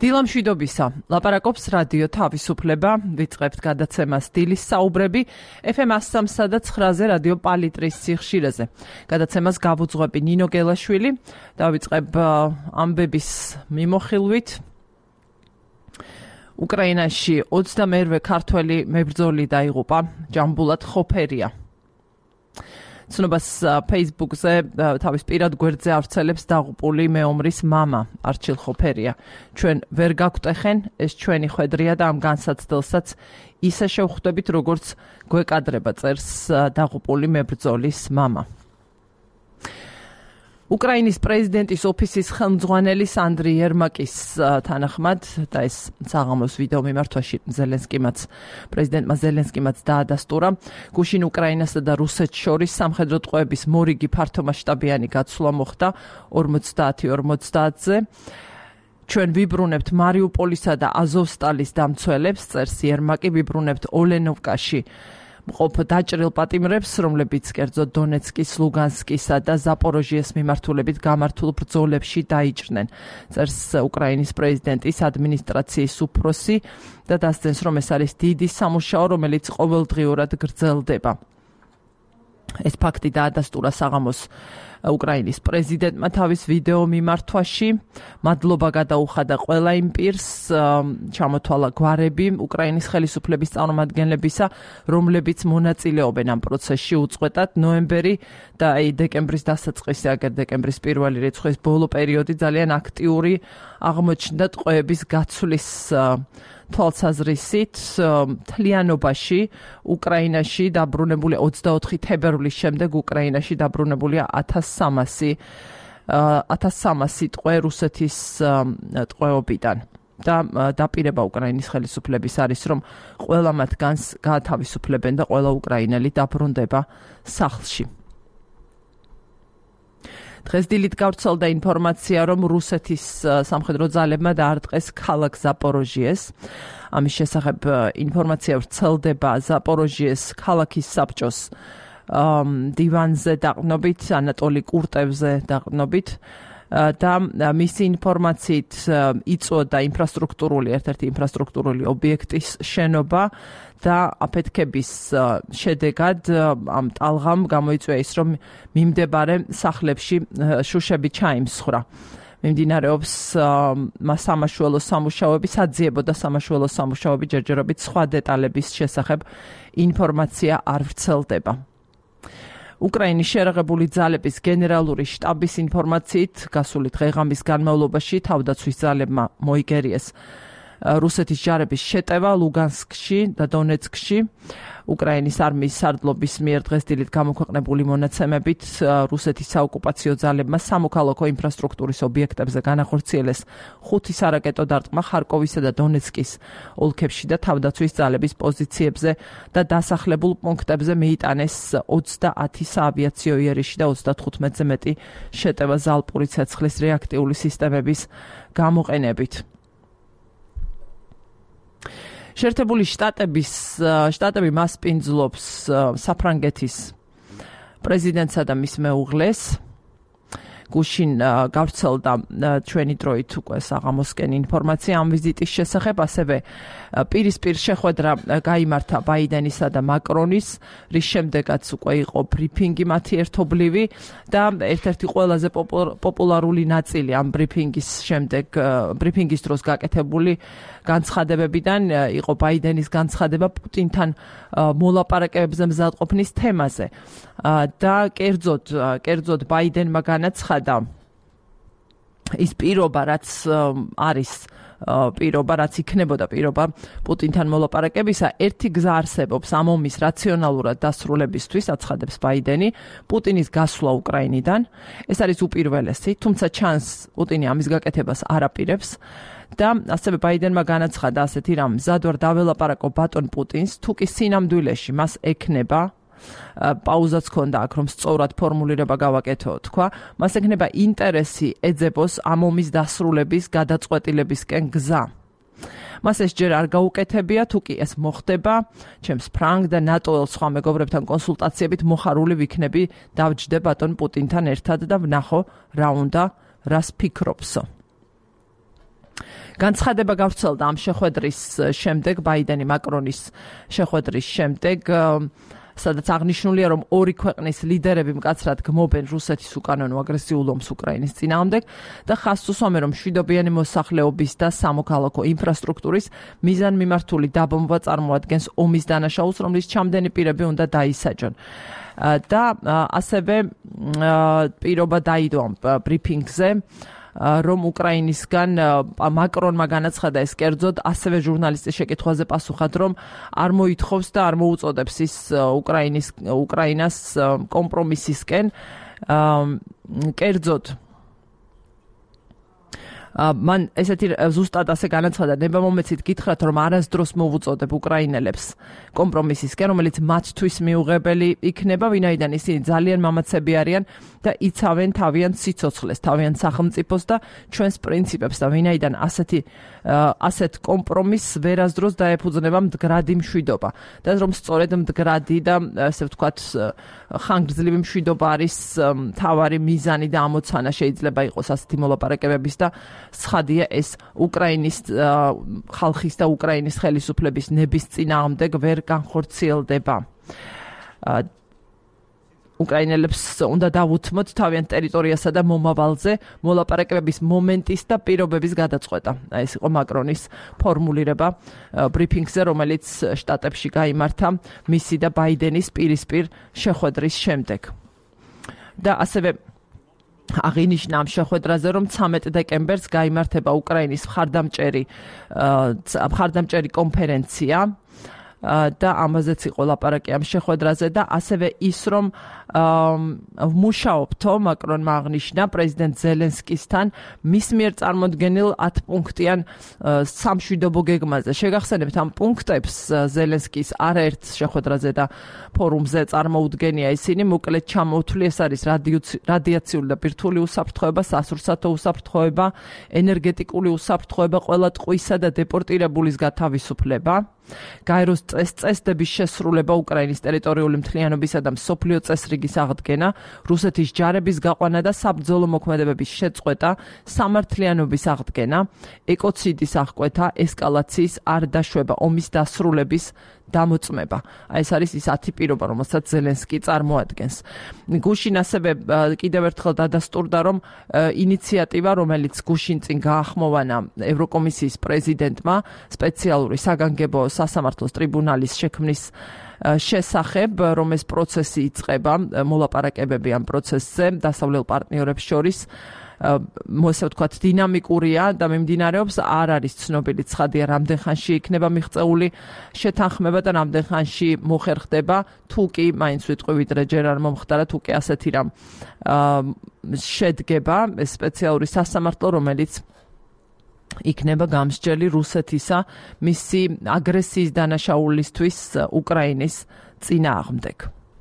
დილამშვიდობისა. ლაპარაკობს რადიო თავისუფლება, ვიწყებთ გადაცემას დილის საუბრები FM 103 და 9-ზე რადიო პალიტრის სიხშირეზე. გადაცემას გავუძღვები ნინო გელაშვილი და ვიწყებ ამბების მიმოხილვით. უკრაინაში 21-ვე ქართველი მებრძოლი დაიღუპა, ჯამბულად ხოფერია. ცნობას Facebook-ზე თავის პირად გვერდზე ავრცელებს დაღუპული მეომრის მამა არჩილ ხოფერია. ჩვენ ვერ გაგვტეხენ, ეს ჩვენი ხვედრია და ამ განსაცდელსაც ისე შევხვდებით, როგორც გვეკადრება, წერს დაღუპული მებრძოლის მამა. უკრაინის პრეზიდენტის ოფისის ხელმძღვანელი სანდრი ერმაკის თანახმად და ეს საღამოს ვიდეო მიმართვაში პრეზიდენტმა ზელენსკიმაც დაადასტურა, გუშინ უკრაინასა და რუსეთს შორის სამხედრო ტყვეების მორიგი ფართომასშტაბიანი გაცვლა მოხდა 50-50-ზე. ჩვენ ვიბრუნებთ მარიუპოლისა და აზოვსტალის დამცველებს, წერს ერმაკი, ვიბრუნებთ ოლენოვკაში მყოფ დაჭრილ პატიმრებს, რომლებიც კერძოდ დონეცკის, ლუგანსკისა და ზაპოროჟიეს მიმართულებით გამართულ ბრძოლებში დაიჭრნენ. წერს უკრაინის პრეზიდენტის ადმინისტრაციის უფროსი და დასძენს, რომ ეს არის დიდი სამუშაო, რომელიც ყოველდღიურად გრძელდება. ეს ფაქტი დაადასტურა საღამოს უკრაინის პრეზიდენტმა თავის ვიდეო მიმართვაში. მადლობა გადაუხადა ყველა იმ პირს, ჩამოთვალა გვარები უკრაინის ხელისუფლების წარმომადგენლებისა, რომლებიც მონაწილეობენ ამ პროცესში უწყვეტად. ნოემბერი და დეკემბრის დასაწყისი, აგერ დეკემბრის პირველი რიცხვის ბოლო პერიოდი ძალიან აქტიური აღმოჩნდა ტყვეების გაცვლის თვალსაზრისით. მთლიანობაში უკრაინაში დაბრუნებული 24 თებერვლის შემდეგ უკრაინაში დაბრუნებულია 1300 ტყვე რუსეთის ტყვეობიდან. და დაპირება უკრაინის ხელისუფლების არის, რომ ყველა მათგანს გაათავისუფლებენ და ყველა უკრაინელი დაბრუნდება სახლში. დღეს დილით გავრცელდა ინფორმაცია, რომ რუსეთის სამხედრო ძალებმა დაარტყეს ქალაქ ზაპოროჟიეს. ამის შესახებ ინფორმაცია ვრცელდება ზაპოროჟიეს ქალაქის საბჭოს დივანზე დაყრდნობით, ანატოლი კურტევზე დაყრდნობით და მისი ინფორმაციით იწოდა ერთ-ერთი ინფრასტრუქტურული ობიექტის შენობა და აფეთქების შედეგად ამ ტალღამ გამოიწვია ის, რომ მიმდებარე სახლებში შუშები ჩაიმსხვრა. მიმდინარეობს სამაშველო სამუშაოები, საძიებო და სამაშველო სამუშაოები, ჯერჯერობით სხვა დეტალების შესახებ ინფორმაცია არ ვრცელდება. უკრაინის შერაღებული ძალების გენერალური შტაბის ინფორმაციით, გასული დღე-ღამის განმავლობაში თავდაცვის ძალებმა მოიგერიეს რუსეთის ჯარების შეტევა ლუგანსკში და დონეცკში. უკრაინის არმიის სარდლობის მიერ დღეს დილით გამოქვეყნებული მონაცემებით რუსეთის საოკუპაციო ძალებმა სამოქალაქო ინფრასტრუქტურის ობიექტებზე განახორციელეს 5 სარაკეტო დარტყმა ხარკოვისა და დონეცკის ოლქებში და თავდაცვის ძალების პოზიციებზე და დასახლებულ პუნქტებზე მიიტანეს 30 საავიაციო იერიში და 35-ზე მეტი შეტევა ზალპური ცეცხლის რეაქტიული სისტემების გამოყენებით. შეერთებული შტატები მასპინძლობს საფრანგეთის პრეზიდენტსა და მის მეუღლეს. გუშინ გავრცელდა ჩვენი დროით უკვე საღამოსკენ ინფორმაცია ამ ვიზიტის შესახებ, ასევე პირისპირ შეხვედრა გაიმართა ბაიდენისა და მაკრონის, რის შემდეგაც უკვე იყო ბრიფინგი მათი ერთობლივი და ერთ-ერთი ყველაზე პოპულარული ნაწილი ამ ბრიფინგის დროს გაკეთებული განცხადებებიდან იყო ბაიდენის განცხადება პუტინთან მოლაპარაკებებზე მზადყოფნის თემაზე. და კერძოდ ბაიდენმა განაცხადა ის პირობა, რაც არის პირობა, რაც იქნებოდა პირობა პუტინთან მოლაპარაკებისა, ერთი გზა არსებობს ამ ომის რაციონალურად დასრულებისთვის, აცხადებს ბაიდენი, პუტინის გასვლა უკრაინიდან. ეს არის უპირველესი, თუმცა ჩანს პუტინი ამის გაკეთებას არ აპირებს. და ასევე ბაიდენმა განაცხადა ასეთი რამ, მზად ვარ დაველაპარაკო ბატონ პუტინს, თუ კი სინამდვილეში მას ექნება პაუზაც ქონდა აქ, რომ სწორად ფორმულირება გავაკეთო, თქვა, მას ექნება ინტერესი ეძებოს ამ ომის დასრულების გადაწყვეტილებისკენ გზა. მას ეს ჯერ არ გაუკეთებია, თუ კი ეს მოხდება, ჩემს ფრანგ და ნატოელ სხვა მეგობრებთან კონსულტაციებით მოხარული ვიქნები დავჯდე ბატონ პუტინთან ერთად და ვნახო რა უნდა, რას ფიქრობსო. განცხადება გავრცელდა ამ შეხვედრის შემდეგ, ბაიდენი მაკრონის შეხვედრის შემდეგ, სადაც აღნიშნულია, რომ ორი ქვეყნის ლიდერები მკაცრად გმობენ რუსეთის უკანონო აგრესიულ ომს უკრაინის წინააღმდეგ და ხაზს უსვამენ, რომ მშვიდობიანი მოსახლეობის და სამოქალაქო ინფრასტრუქტურის მიზანმიმართული დაბომბვა წარმოადგენს ომის დანაშაულს, რომლის ჩამდენი პირები უნდა დაისაჯონ. და ასევე პირობა დაიდო ამ ბრიფინგზე, რომ უკრაინისგან მაკრონმა განაცხადა ეს კერძოდ ასევე ჟურნალისტის შეკითხვაზე პასუხად, რომ არ მოითხოვს და არ მოუწოდებს ის უკრაინას კომპრომისისკენ, კერძოდ მან ესეთი ზუსტად ასე განაცხადა, ნებამომეცით გითხრათ, რომ არასდროს მოვუწოდებ უკრაინელებს კომპრომისისკენ, რომელიც მათთვის მიუღებელი იქნება, ვინაიდან ისინი ძალიან მამაცები არიან და იცავენ თავიანთ სიცოცხლეს, თავიანთ სახელმწიფოს და ჩვენს პრინციპებს და ვინაიდან ასეთ კომპრომისს ვერასდროს დაეფუძნება მდგრადი მშვიდობა. და რომ სწორედ მდგრადი და ასე ვთქვათ ხანგრძლივი მშვიდობა არის მთავარი მიზანი და ამოცანა შეიძლება იყოს ასეთი მოლაპარაკებების და ცხადია ეს უკრაინის ხალხის და უკრაინის ხელისუფლების ნების წინააღმდეგ ვერ განხორციელდება. უკრაინელებს უნდა დავუთმოთ თავიანთ ტერიტორიასა და მომავალზე მოლაპარაკებების მომენტის და პირობების გადაწყვეტა. ეს იყო მაკრონის ფორმულირება ბრიფინგზე, რომელიც შტატებში გაიმართა მისი და ბაიდენის პირისპირ შეხვედრის შემდეგ. და ასევე აღინიშნა ამ შეხვედრაზე, რომ 13 დეკემბერს გაიმართება უკრაინის მხარდამჭერი კონფერენცია და ამაზეც იყო ლაპარაკი ამ შეხვედრაზე და ასევე ის, რომ მუშაობთო მაკრონმა აღნიშნა პრეზიდენტ ზელენსკისთან მის მიერ წარმოდგენილ 10 პუნქტიან სამშვიდობო გეგმაზე. შეგახსენებთ ამ პუნქტებს ზელენსკის არაერთ შეხვედრაზე და ფორუმზე წარმოუდგენია ისინი, მოკლედ ჩამოთვლი, ეს არის რადიაციული და ბირთვული უსაფრთხოება, სასურსათო უსაფრთხოება, ენერგეტიკული უსაფრთხოება, ყველა ტყვისა და დეპორტირებულის გათავისუფლება, გაეროს წესდების შესრულება, უკრაინის ტერიტორიული მთლიანობისა და მსოფლიო წესრიგის აღდგენა, რუსეთის ჯარების გაყვანა და საბრძოლო მოქმედებების შეწყვეტა, სამართლიანობის აღდგენა, ეკოციდის აღკვეთა, ესკალაციის არ დაშვება, ომის დასრულების დამოწმება. ეს არის ის 10 პირობა, რომელსაც ზელენსკი წარმოადგენს. გუშინ ასევე კიდევ ერთხელ დადასტურდა, რომ ინიციატივა, რომელიც გუშინ წინ გაახმოვანა ევროკომისიის პრეზიდენტმა სპეციალური საგანგებო სასამართლოს ტრიბუნალის შექმნის შესახებ, რომ ეს პროცესი იწყება, მოლაპარაკებები ამ პროცესზე დასავლელ პარტნიორებს შორის, მოსე ვთქვათ, დინამიკურია და მიმდინარეობს, არ არის ცნობილი ცხადია, რამდენ ხანში იქნება მიღწეული შეთანხმება და რამდენ ხანში მოხერხდება, თუ კი მაინც ვიტყვი, ვიდრე ჯერ არ მომხდარა, თუ კი ასეთი რამ შედგება, ეს სპეციალური სასამართლო, რომელიც იქნება გამსჯელი რუსეთისა მისი აგრესიის დანაშაულისთვის უკრაინის წინააღმდეგ.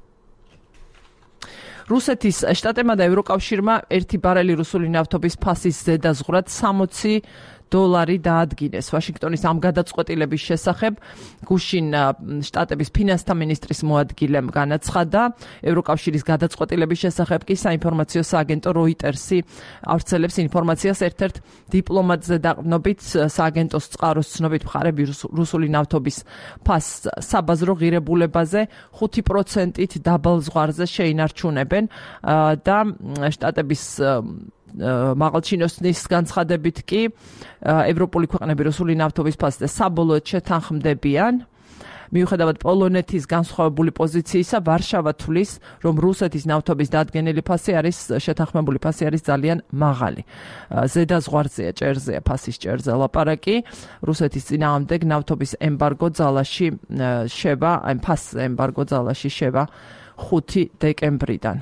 რუსეთის შტატებმა და ევროკავშირმა 1 ბარელი რუსული ნავთობის ფასის ზედაზღვრად $60 დაადგინეს. ვაშინგტონის ამ გადაწყვეტილების შესახებ გუშინ შტატების ფინანსთა მინისტრის მოადგილემ განაცხადა. ევროკავშირის გადაწყვეტილების შესახებ კი საინფორმაციო სააგენტო როიტერსი ავრცელებს ინფორმაციას. ერთ-ერთ დიპლომატზე დაყრდნობით სააგენტოს წყაროს ცნობით, მხარები რუსული ნავთობის ფასს საბაზრო ღირებულებაზე 5%-ით დაბალ ზღვარზე შეინარჩუნებენ და შტატების მაღალჩინოსნის განცხადებით კი ევროპული ქვეყნები რუსული ნავთობის ფასზე საბოლოოდ შეთანხმდებიან. მიუხედავად პოლონეთის განსხვავებული პოზიციისა, ვარშავა თვლის, რომ რუსეთის ნავთობის დადგენილი ფასი არის შეთანხმებული ფასი არის ძალიან მაღალი. ზედაზღვარზეა ჭერზეა ფასის ჭერზე ლაპარაკი. რუსეთის წინააღმდეგ ნავთობის ემბარგო ძალაში შევა, აი ფასის ემბარგო ძალაში შევა 5 დეკემბრიდან.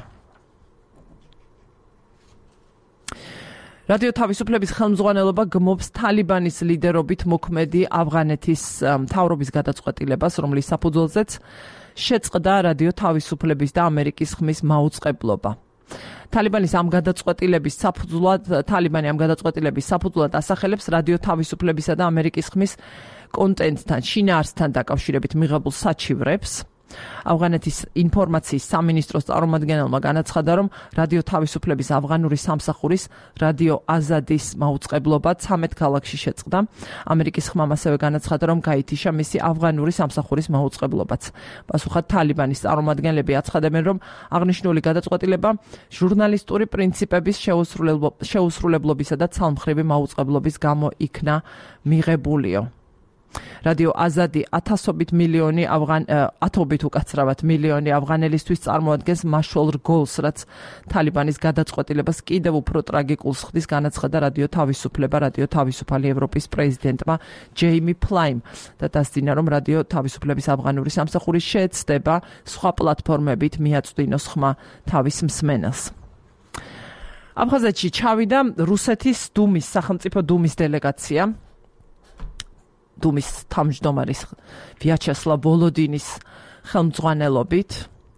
რადიო თავისუფლების ხელმძღვანელობა გმობს თალიბანის ლიდერობით მოქმედი ავღანეთის მთავრობის გადაწყვეტილებას, რომლის საფუძველზეც შეწყდა რადიო თავისუფლების და ამერიკის ხმის მაუწყებლობა. თალიბანი ამ გადაწყვეტილების საფუძვლად ასახელებს რადიო თავისუფლებისა და ამერიკის ხმის კონტენტთან, შინაარსთან დაკავშირებით მიღებულ საჩივრებს. ავღანეთის ინფორმაციის სამინისტროს წარმომადგენელმა განაცხადა, რომ რადიო თავისუფლების ავღანური სამსახურის რადიო აზადის მაუწყებლობა 13 ქალაქში შეწყდა. ამერიკის ხმამ ასევე განაცხადა, რომ გაითიშა მისი ავღანური სამსახურის მაუწყებლობაც. პასუხად თალიბანის წარმომადგენლები აცხადებენ, რომ აღნიშნული გადაწყვეტილება ჟურნალისტური პრინციპების შეუსრულებლობისა და ცალმხრივი მაუწყებლობის გამო იქნა მიღებულიო. რადიო აზადი ათობით მილიონი ავღანელისთვის წარმოადგენს მაშვალ რგოლს, რაც თალიბანის გადაწყვეტილებას კიდევ უფრო ტრაგიკულს ხდის, განაცხადა რადიო თავისუფალი ევროპის პრეზიდენტმა ჯეიმი ფლაიმ და დასძინა, რომ რადიო თავისუფლების ავღანური სამსახური შეეცდება სხვა პლატფორმებით მიაწვდინოს ხმა თავის მსმენელს. აფხაზეთში ჩავიდა რუსეთის დუმის სახელმწიფო დუმის დელეგაცია. დუმის თავმჯდომარის ვიაჩესლავ ვოლოდინის ხელმძღვანელობით.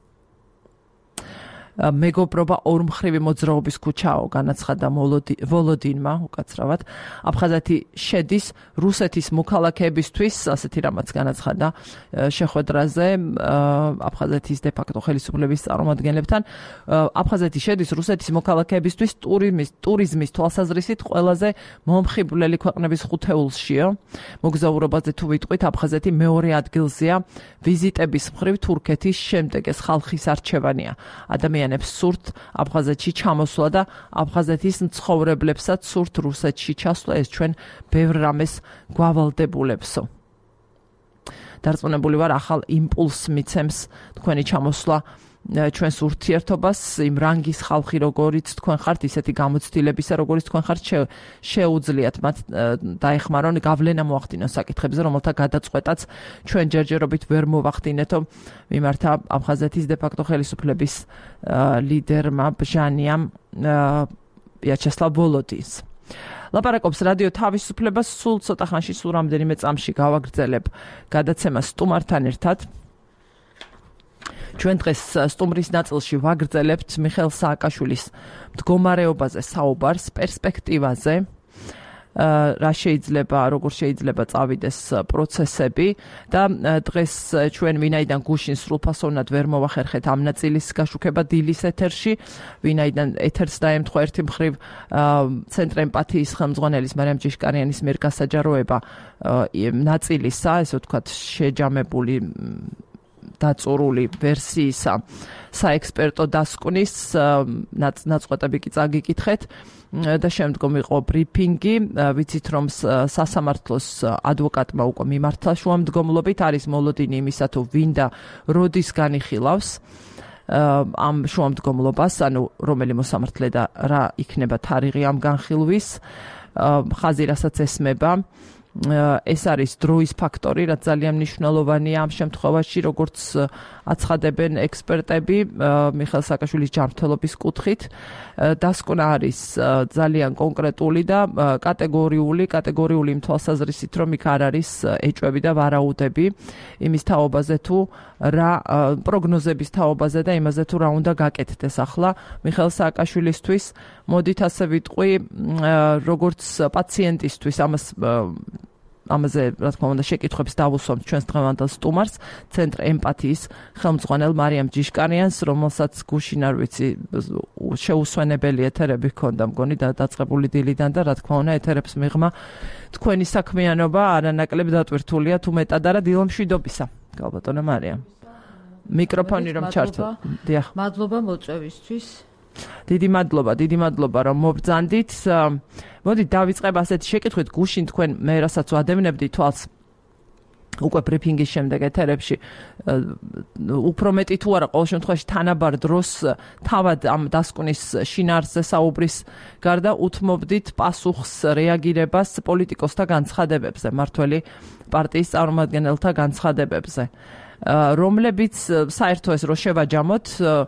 მეგობრობა ორმხრივი მოძრაობის ქუჩაო, განაცხადა ვოლოდინმა უკაცრავად. აფხაზეთი შედის რუსეთის მოქალაქეებისთვის, ასეთი რამაც განაცხადა შეხვედრაზე აფხაზეთის დე-ფაქტო ხელისუფლების წარმომადგენლებთან. აფხაზეთი შედის რუსეთის მოქალაქეებისთვის ტურიზმის თვალსაზრისით ყველაზე მომხიბვლელი ქვეყნების ხუთეულშიო. მოგზაურობაზე თუ ვიტყვით, აფხაზეთი მეორე ადგილზეა ვიზიტების მხრივ თურქეთის შემდეგ, ეს ხალხის არჩევანია. ადამიანებს სურთ აფხაზეთში ჩამოსვლა და აფხაზეთის მცხოვრებლებსაც სურთ რუსეთში ჩასვლა, ეს ჩვენ ბევრ რამეს გვავალდებულებსო. დარწმუნებული ვარ, ახალ იმპულსს მიცემს თქვენი ჩამოსვლა ჩვენს ურთიერთობას, იმ რანგის ხალხი, როგორიც თქვენ ხართ, ისეთი გამოცდილებისა, როგორიც თქვენ ხართ, შეუძლიათ მათ დაეხმარონ, გავლენა მოახდინონ საკითხებზე, რომელთა გადაწყვეტაც ჩვენ ჯერჯერობით ვერ მოვახდინეთო, მიმართა აფხაზეთის დე-ფაქტო ხელისუფლების ლიდერმა ბჟანიამ ვიაჩესლავ ვოლოდინს. ლაპარაკობს რადიო თავისუფლებას, სულ ცოტა ხანში, სულ რამდენიმე წამში გავაგრძელებ გადაცემას სტუმართან ერთად. ჩვენ დღეს სტუმრის ნაწილში ვაგრძელებთ მიხეილ სააკაშვილის მდგომარეობაზე საუბარს, პერსპექტივაზე, როგორ შეიძლება წავიდეს პროცესები და დღეს ჩვენ ვინაიდან გუშინ სრულფასოვნად ვერ მოვახერხეთ ამ ნაწილის გაშუქება დილის ეთერში, ვინაიდან ეთერს დაემთხვა ერთი მხრივ ცენტრ ემპათიის ხელმძღვანელის მარიამ ჯიშკარიანის მიერ გასაჯაროება ნაწილისა, ესე ვთქვათ, შეჯამებული დაწურული ვერსიისა საექსპერტო დასკვნის ნაწყვეტები კი წაგიკითხეთ და შემდგომ იყო ბრიფინგი, ვიცით რომ სასამართლოს ადვოკატმა უკვე მიმართლა შუამდგომლობით, არის მოლოდინი იმისა თუ ვინ და როდის განიხილავს ამ შუამდგომლობას, ანუ რომელი მოსამართლე და რა იქნება თარიღი ამ განხილვის, ხაზი რასაც ესმება. ეს არის დროის ფაქტორი, რაც ძალიან მნიშვნელოვანია ამ შემთხვევაში, როგორც აცხადებენ ექსპერტები მიხეილ სააკაშვილის ჯანმრთელობის კუთხით. დასკვნა არის ძალიან კონკრეტული და კატეგორიული იმ თვალსაზრისით, რომ იქ არ არის ეჭვები და ვარაუდები იმის თაობაზე თუ რა პროგნოზების თაობაზე და იმაზე თუ რა უნდა გაკეთდეს ახლა მიხეილ სააკაშვილისთვის. მოდით ასე ვიტყვი, როგორც პაციენტისთვის ამაზე, რა თქმა უნდა, შეკითხვებს დავუსვამთ ჩვენს დღევანდელ სტუმარს, ცენტრ ემპათიის ხელმძღვანელ მარიამ ჯიშკარიანს, რომელსაც გუშინ არ ვიცი, შეუსვენებელი ეთერები ჰქონდა მგონი და დაწყებული დილიდან და რა თქმა უნდა, ეთერებს მიღმა თქვენი საქმიანობა არანაკლებ დატვირთულია თუ მეტად არა დილომშვიდობისა. გალბატონო მარიამ. მიკროფონი რომ ჩართო. დიახ. მადლობა მოწვევისთვის. დიდი მადლობა რომ მობრძანდით. მოდით დავიწყებ ასეთი შეკითხვით, გუშინ თქვენ მე რასაც ვადევნებდი თვალს უკვე ბრიფინგის შემდეგ ეთერებში, უფრო მეტი თუ არა, ყოველ შემთხვევაში თანაბარ დროს თავად ამ დასკვნის შინაარსზე საუბრის გარდა უთმობდით პასუხს, რეაგირებას პოლიტიკოსთა განცხადებებზე, მმართველი პარტიის წარმომადგენელთა განცხადებებზე, რომლებიც საერთო ეს რო შევაჯამოთ,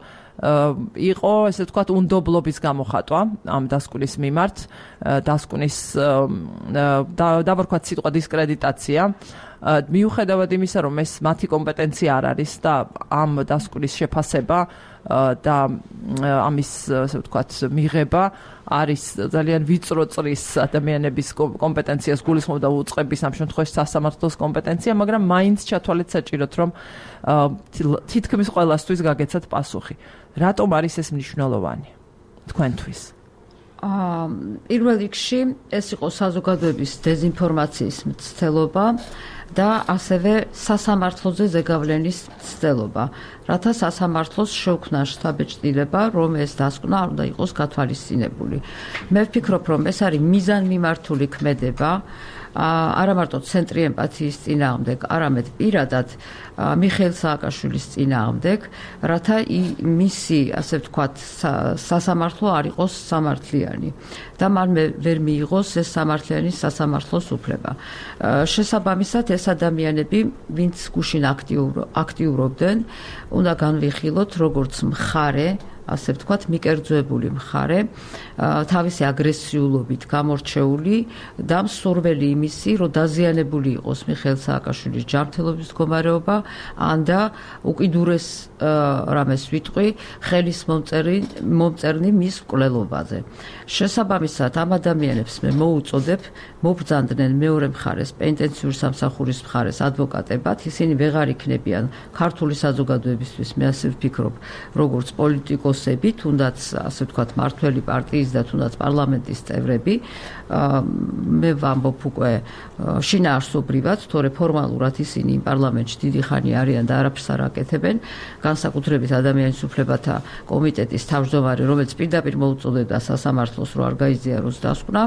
იყო, ესე ვთქვათ, უნდობლობის გამოხატვა ამ დასკვნის მიმართ, დასკვნის დავარქვათ სიტყვა დისკრედიტაცია, მიუხედავად იმისა, რომ ეს მათი კომპეტენცია არ არის და ამ დასკვნის შეფასება და ამის, ესე ვთქვათ, მიღება არის ძალიან ვიწრო წრის ადამიანების კომპეტენციას გულისხმობდა უწყების ამ შემთხვევაში სასამართლოს კომპეტენცია, მაგრამ მაინც ჩათვალეთ საჭიროთ, რომ თითქმის ყველასთვის გაგეცათ პასუხი. რატომ არის ეს მნიშვნელოვანი თქვენთვის? პირველ რიგში ეს იყო საზოგადოების დეზინფორმაციის მცდელობა და ასევე სასამართლოზე ზეგავლენის მცდელობა, რათა სასამართლოს შეუქმნა შთაბეჭდილება, რომ ეს დასკვნა არ უნდა იყოს გათვალისწინებული. მე ვფიქრობ, რომ ეს არის მიზანმიმართული ქმედება, არა მარტო ცენტრი ემპათიის წინააღმდეგ, არამედ პირადად მიხეილ სააკაშვილის წინააღმდეგ, რათა მისი, ასე ვთქვათ, სასამართლო არ იყოს სამართლიანი და მან ვერ მიიღოს ეს სამართლიანი სასამართლოს უფლება. შესაბამისად, ეს ადამიანები, ვინც გუშინ აქტიურობდნენ, უნდა განვიხილოთ როგორც მხარე, ასე ვთქვათ, მიკერძოებული მხარე, თავისი აგრესიულობით გამორჩეული და მსურველი იმისი, რომ დაზიანებული იყოს მიხეილ სააკაშვილის ჯანმრთელობის მდგომარეობა, ან და უკიდურეს რამეს ვიტყვი, ხელის მომწერნი მის მკვლელობაზე. შესაბამისად, ამ ადამიანებს მე მოუწოდებ მობრძანდნენ მეორე მხარეს, პენტენციური სამსახურის მხარეს ადვოკატებად, ისინი ვეღარ იქნებიან ქართული საზოგადოებისთვის, მე ასე ვფიქრობ, როგორც პოლიტიკოსები, თუნდაც ასე ვთქვათ, მართველი პარტიის და თუნდაც პარლამენტის წევრები, მე ვამბობ უკვე შინაარსობრივად, თორე ფორმალურად ისინი იმ პარლამენტში დიდი ხანი არიან და არაფერს არ აკეთებენ, განსაკუთრებით ადამიანის უფლებათა კომიტეტის თავმჯდომარე, რომელიც პირდაპირ მოუწოდებდა სასამართლოს, რომ არ გაიზიაროს დასკვნა.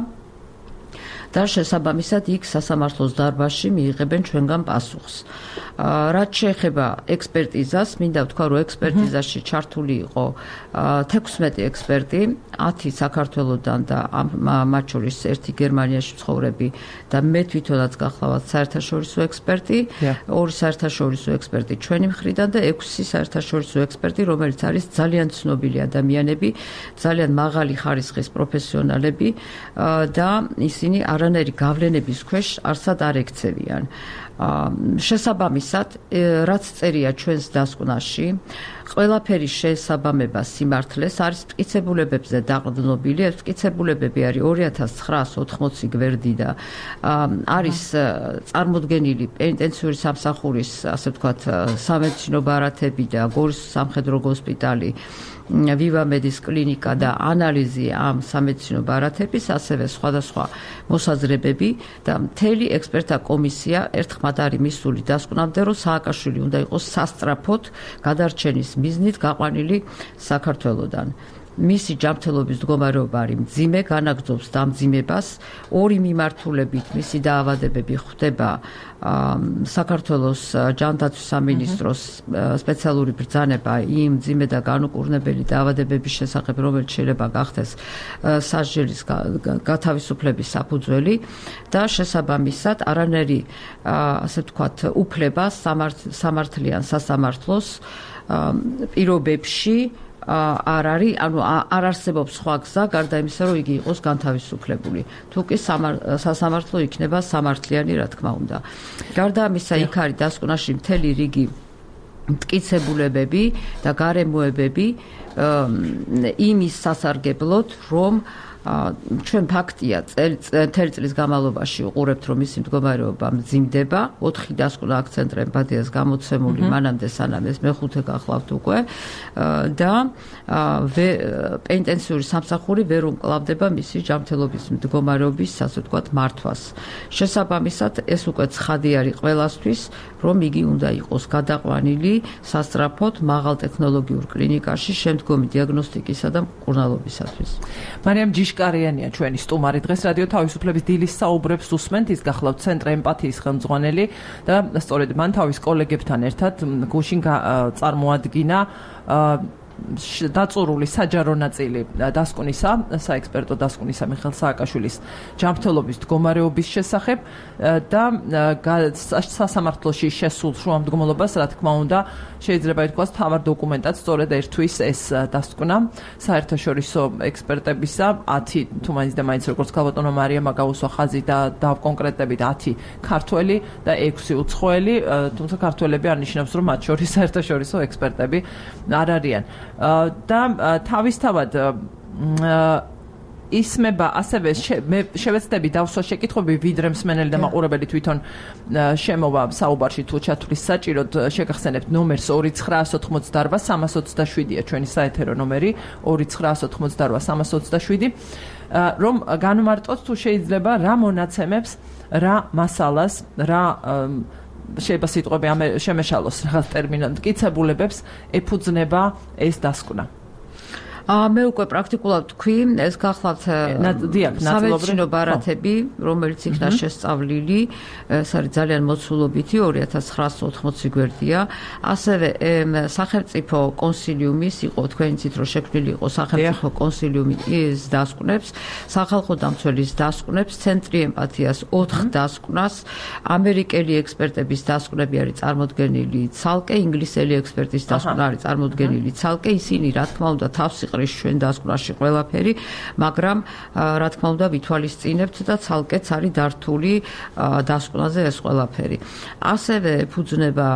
და შესაბამისად იქ სასამართლოს დარბაზში მიიღებენ ჩვენგან პასუხს. რაც შეეხება ექსპერტიზას, მინდა ვთქვა, რომ ექსპერტიზაში ჩართული იყო 16 ექსპერტი, 10 საქართველოდან და მათ შორის ერთი გერმანიაში მცხოვრები და მე თვითონაც გახლავთ საერთაშორისო ექსპერტი, 2 საერთაშორისო ექსპერტი ჩვენი მხრიდან და 6 საერთაშორისო ექსპერტი, რომელიც არის ძალიან ცნობილი ადამიანები, ძალიან მაღალი ხარისხის პროფესიონალები და ისინი არანაირი გავლენების ქვეშ არსად არ ექცევიან. შესაბამისად, რაც წერია ჩვენს დასკვნაში, ყველაფერი შეესაბამება სიმართლეს, არის მტკიცებულებებზე დაყრდნობილი, ეს მტკიცებულებები არის 2980 გვერდი და არის წარმოდგენილი პენტენციური სამსახურის, ასე ვთქვათ, სამედიცინო ბარათები და გორის სამხედრო ჰოსპიტალი, ვივამედის კლინიკა და ანალიზი ამ სამედიცინო ბარათების, ასევე სხვადასხვა მოსაზრებები და მთელი ექსპერტთა კომისია ერთხმად არის მისული დასკვნამდე, რომ სააკაშვილი უნდა იყოს სასწრაფოდ გადარჩენის მიზნით გაყვანილი საქართველოდან. მისი ჯანმრთელობის მდგომარეობა არის მძიმე, განაგრძობს დამძიმებას, 2 მიმართულებით მისი დაავადებები ხდება საქართველოს ჯანდაცვის სამინისტროს სპეციალური ბრძანება იმ მძიმე და განუკურნებელი დაავადებების შესახებ, რომელიც შეიძლება გახდეს სასჯელის გათავისუფლების საფუძველი და შესაბამისად არანაირი, ასე ვთქვათ, უფლება სამართლიან სასამართლოს პირობებში არ არის, ანუ არ არსებობს სხვა გზა, გარდა იმისა, რომ იგი იყოს განთავისუფლებული. თუ კი სასამართლო იქნება სამართლიანი, რა თქმა უნდა. გარდა ამისა, იქ არის დასკვნაში მთელი რიგი მტკიცებულებები და გარემოებები იმის სასარგებლოდ, რომ ჩვენ ფაქტია მთელი წლის განმავლობაში უყურებთ, რომ მისი მდგომარეობა მძიმდება, 4 დასკვნა აქცენტრა ემპათიას გამოცემული მანამდე, სანამ ეს მეხუთე გახლავთ უკვე და პენტენციური სამსახური ვერ უმკლავდება მისი ჯანმრთელობის მდგომარეობის, ასე ვთქვათ, მართვას. შესაბამისად, ეს უკვე ცხადი არის ყველასთვის, რომ იგი უნდა იყოს გადაყვანილი სასწრაფოდ მაღალ ტექნოლოგიურ კლინიკაში შემდგომი დიაგნოსტიკისა და მკურნალობისათვის. მარიამ ჯიშკარიანია ჩვენი სტუმარი დღეს რადიო თავისუფლების დილის საუბრებს უსმენთ, ის გახლავთ ცენტრ ემპათიის ხელმძღვანელი და სწორედ მან თავის კოლეგებთან ერთად გუშინ წარმოადგინა დაწურული საჯარო ნაწილი დასკვნისა, საექსპერტო დასკვნისა მიხეილ სააკაშვილის ჯანმრთელობის მდგომარეობის შესახებ და სასამართლოში შესულ შუამდგომლობას, რა თქმა უნდა, შეიძლება ითქვას, თავარ დოკუმენტად სწორედ ერთვის ეს დასკვნა საერთაშორისო ექსპერტებისა, 10 თუ მაინც და მაინც როგორც ქალბატონმა მარიამმა გაუსვა ხაზი და დავკონკრეტებით 10 ქართველი და 6 უცხოელი, თუმცა ქართველები არ ნიშნავს, რომ მათ შორის საერთაშორისო ექსპერტები არ არიან. და თავისთავად ისმება ასევე მე შევეცდები დავსვა შეკითხვები ვიდრე მსმენელი და მაყურებელი თვითონ შემოვა საუბარში თუ ჩათვლის საჭიროდ შეგახსენებთ ნომერს 2988327-ია ჩვენი საეთერო ნომერი 2988327 რომ განმარტოთ თუ შეიძლება რა მონაცემებს რა მასალას რა შეიძლება სიტყვები შემეშალოს რაღაც ტერმინად მტკიცებულებებს ეფუძნება ეს დასკვნა მე უკვე პრაქტიკულად თქვი, ეს გახლავთ სამედიცინო ბარათები, რომელიც იქნა შესწავლილი, ეს არის ძალიან მოცულობითი 2980 გვერდია. ასევე სახელმწიფო კონსილიუმის იყო თქვენიცით რომ შექმნილი იყო სახელმწიფო კონსილიუმის დასკვნებს, სახალხო დამცველის დასკვნებს, ცენტრი ემპათიას 4 დასკვნას, ამერიკელი ექსპერტების დასკვნები არის წარმოდგენილი ცალკე, ინგლისელი ექსპერტის დასკვნა არის წარმოდგენილი ცალკე, ისინი რა თქმა უნდა თავს ჩვენ დასკვნაში ყველაფერი, მაგრამ რა თქმა უნდა ვითვალისწინებთ და ცალკეც არის დართული დასკვნაზე ეს ყველაფერი. ასევე ფუძნება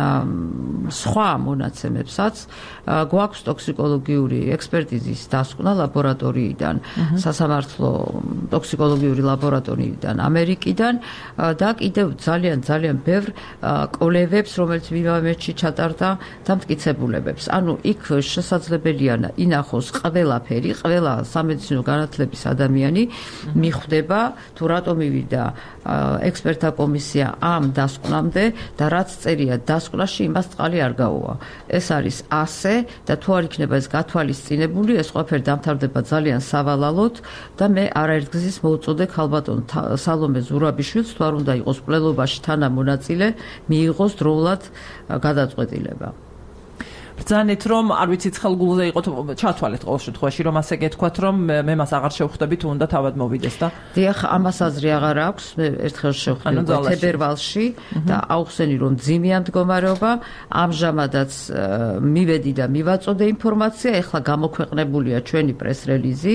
სხვა მონაცემებსაც გვაქვს ტოქსიკოლოგიური ექსპერტიზის დასკვნა ლაბორატორიიდან, სასამართლო ტოქსიკოლოგიური ლაბორატორიიდან, ამერიკიდან და კიდევ ძალიან ბევრ კვლევებს, რომელიც მიმამეთში ჩატარდა და მტკიცებულებებს. ანუ იქ შესაძლებელია ინახოს ყველაფერი, ყველა სამედიცინო განათლების ადამიანი მიხვდება თუ რატომ მივიდა ექსპერტთა კომისია ამ დასკვნამდე და რაც წერია დასკვნაში იმას წყალი არ გაუვა. ეს არის ასე და თუ არ იქნება ეს გათვალისწინებული, ეს ყველაფერი დამთავრდება ძალიან სავალალოდ და მე არაერთგზის მოუწოდე ქალბატონ სალომე ზურაბიშვილს, თუ არ უნდა იყოს მკვლელობაში თანამონაწილე, მიიღოს დროულად გადაწყვეტილება. ბრძანეთ რომ არ ვიცით ხელგულზე იყო ჩათვალეთ ყოველ შემთხვევაში რომ ასე გეთქვათ რომ მე მას აღარ შევხვდები თუ უნდა თავად მოვიდეს და დიახ ამას აზრი აღარ აქვს მე ერთხელ შევხვდი თებერვალში და აუხსენი რომ ძიმია მდგომარეობა ამჟამადაც მივედი და მივაწოდე ინფორმაცია ეხლა გამოქვეყნებულია ჩვენი პრეს-რელიზი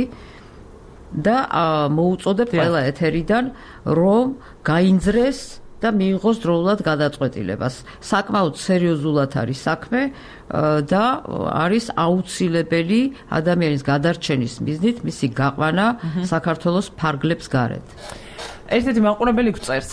და მოუწოდებ ყველა ეთერიდან რომ გაინძრეს და მიიღოს დროულად გადაწყვეტილებას. საკმაოდ სერიოზულად არის საქმე და არის აუცილებელი ადამიანის გადარჩენის მიზნით მისი გაყვანა საქართველოს ფარგლებს გარეთ. ერთ-ერთი მაყურებელი გწერს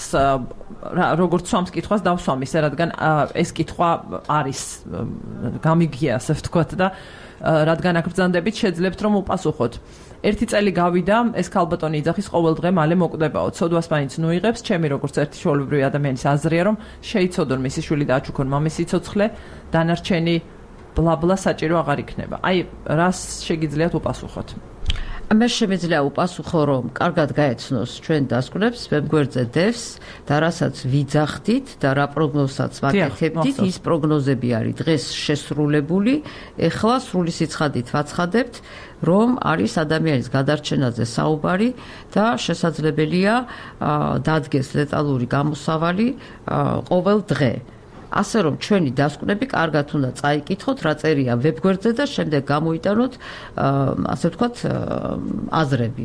როგორც სვამს კითხვას დავსვამ ისე რადგან ეს კითხვა არის გამიგია ასე ვთქვათ და რადგან აქ ბრძანდებით შეძლებთ რომ უპასუხოთ. ერთი წელი გავიდა, ეს ქალბატონი იძახის ყოველ დღე მალე მოკვდებაო. ცოდვას მაინც ნუიღებს, ჩემი როგორც ერთი ჩვეულებრივი ადამიანის აზრია, რომ შეიცოდონ მისი შვილი და აჩუქონ მამის სიცოცხლე, დანარჩენი ბლა საჭირო აღარ იქნება. აი, რას შეგიძლიათ უპასუხოთ? მე შემიძლია უპასუხო, რომ კარგად გაეცნოს ჩვენ დასკვნებს, ვებგვერდზე დევს და რასაც ვიძახდით და რა პროგნოზსაც ვაკეთებდით, ის პროგნოზები არის დღეს შესრულებული. ეხლა სრული სიცხადით ვაცხადებთ, რომ არის ადამიანის გადარჩენაზე საუბარი და შესაძლებელია დადგეს ლეტალური გამოსავალი ყოველ დღე. ასე რომ ჩვენი დასკვნები კარგად უნდა წაიკითხოთ, რა წერია ვებგვერდზე და შემდეგ გამოიტანოთ, ასე ვთქვათ, აზრები.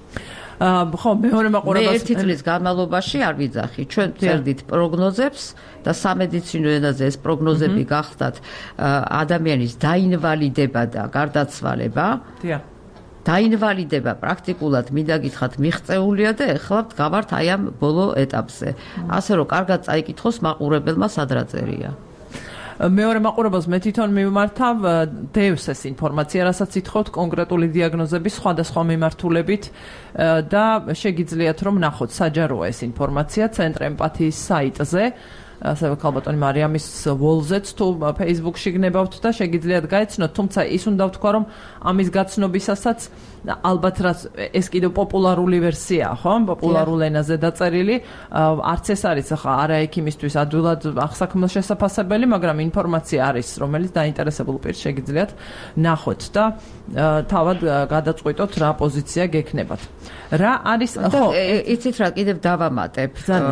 ხო, მეორე მაყურებელს მე ერთი წლის განმავლობაში არ ვიძახი. ჩვენ წერდით პროგნოზებს და სამედიცინო ენაზე ეს პროგნოზები გახდათ ადამიანის დაინვალიდება და გარდაცვალება. დიახ. დაინვალიდება პრაქტიკულად მინდა გითხრათ მიღწეულია და ეხლა ვდგავართ აი ამ ბოლო ეტაპზე. ასე რომ კარგად წაიკითხოს მაყურებელმა სადრა წერია. მეორე მაყურებელს მე თვითონ მივმართავ დევს ეს ინფორმაცია, რასაც ითხოვთ კონკრეტული დიაგნოზების სხვადასხვა მიმართულებით და შეგიძლიათ რომ ნახოთ საჯაროა ეს ინფორმაცია ცენტრ ემპათიის საიტზე. ასევე ქალბატონი მარიამის ვოლზეც თუ Facebook-ში გნებავთ და შეგიძლიათ გაეცნოთ, თუმცა ის უნდა ვთქვა რომ ამის გაცნობისასაც ალბათ რაც ეს კიდევ პოპულარული ვერსიაა, ხო? პოპულარულ ენაზე დაწერილი, არც ეს არის ახლა არა ექიმისთვის ადვილად აღსაქმელ შესაძლებელი, მაგრამ ინფორმაცია არის, რომელიც დაინტერესებულ პირს შეგიძლიათ ნახოთ და თავად გადაწყვიტოთ რა პოზიცია გექნებათ. რა არის ხო, იცით რა კიდევ დავამატებ.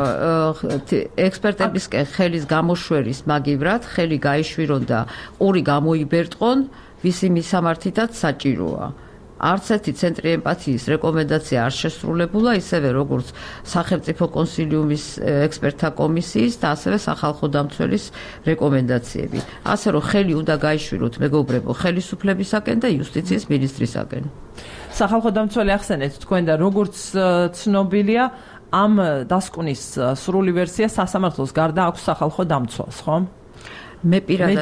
ექსპერტებისკენ ხელის გამოშვერის მაგივრად, ხელი გაიშვირონ და ყური გამოიბერტყონ, ვისი მისამართითაც საჭიროა. არც ერთი ცენტრი ემპათიის რეკომენდაცია არ შესრულებულა, ისევე როგორც სახელმწიფო კონსილიუმის ექსპერტთა კომისიის და ასევე სახალხო დამცველის რეკომენდაციები. ასე რომ ხელი უნდა გაიშვიროთ მეგობრებო ხელისუფლებისაკენ და იუსტიციის მინისტრისაკენ. სახალხო დამცველი ახსენეთ თქვენ და როგორც ცნობილია ამ დასკვნის სრული ვერსია სასამართლოს გარდა აქვს სახალხო დამცველს, ხო? მე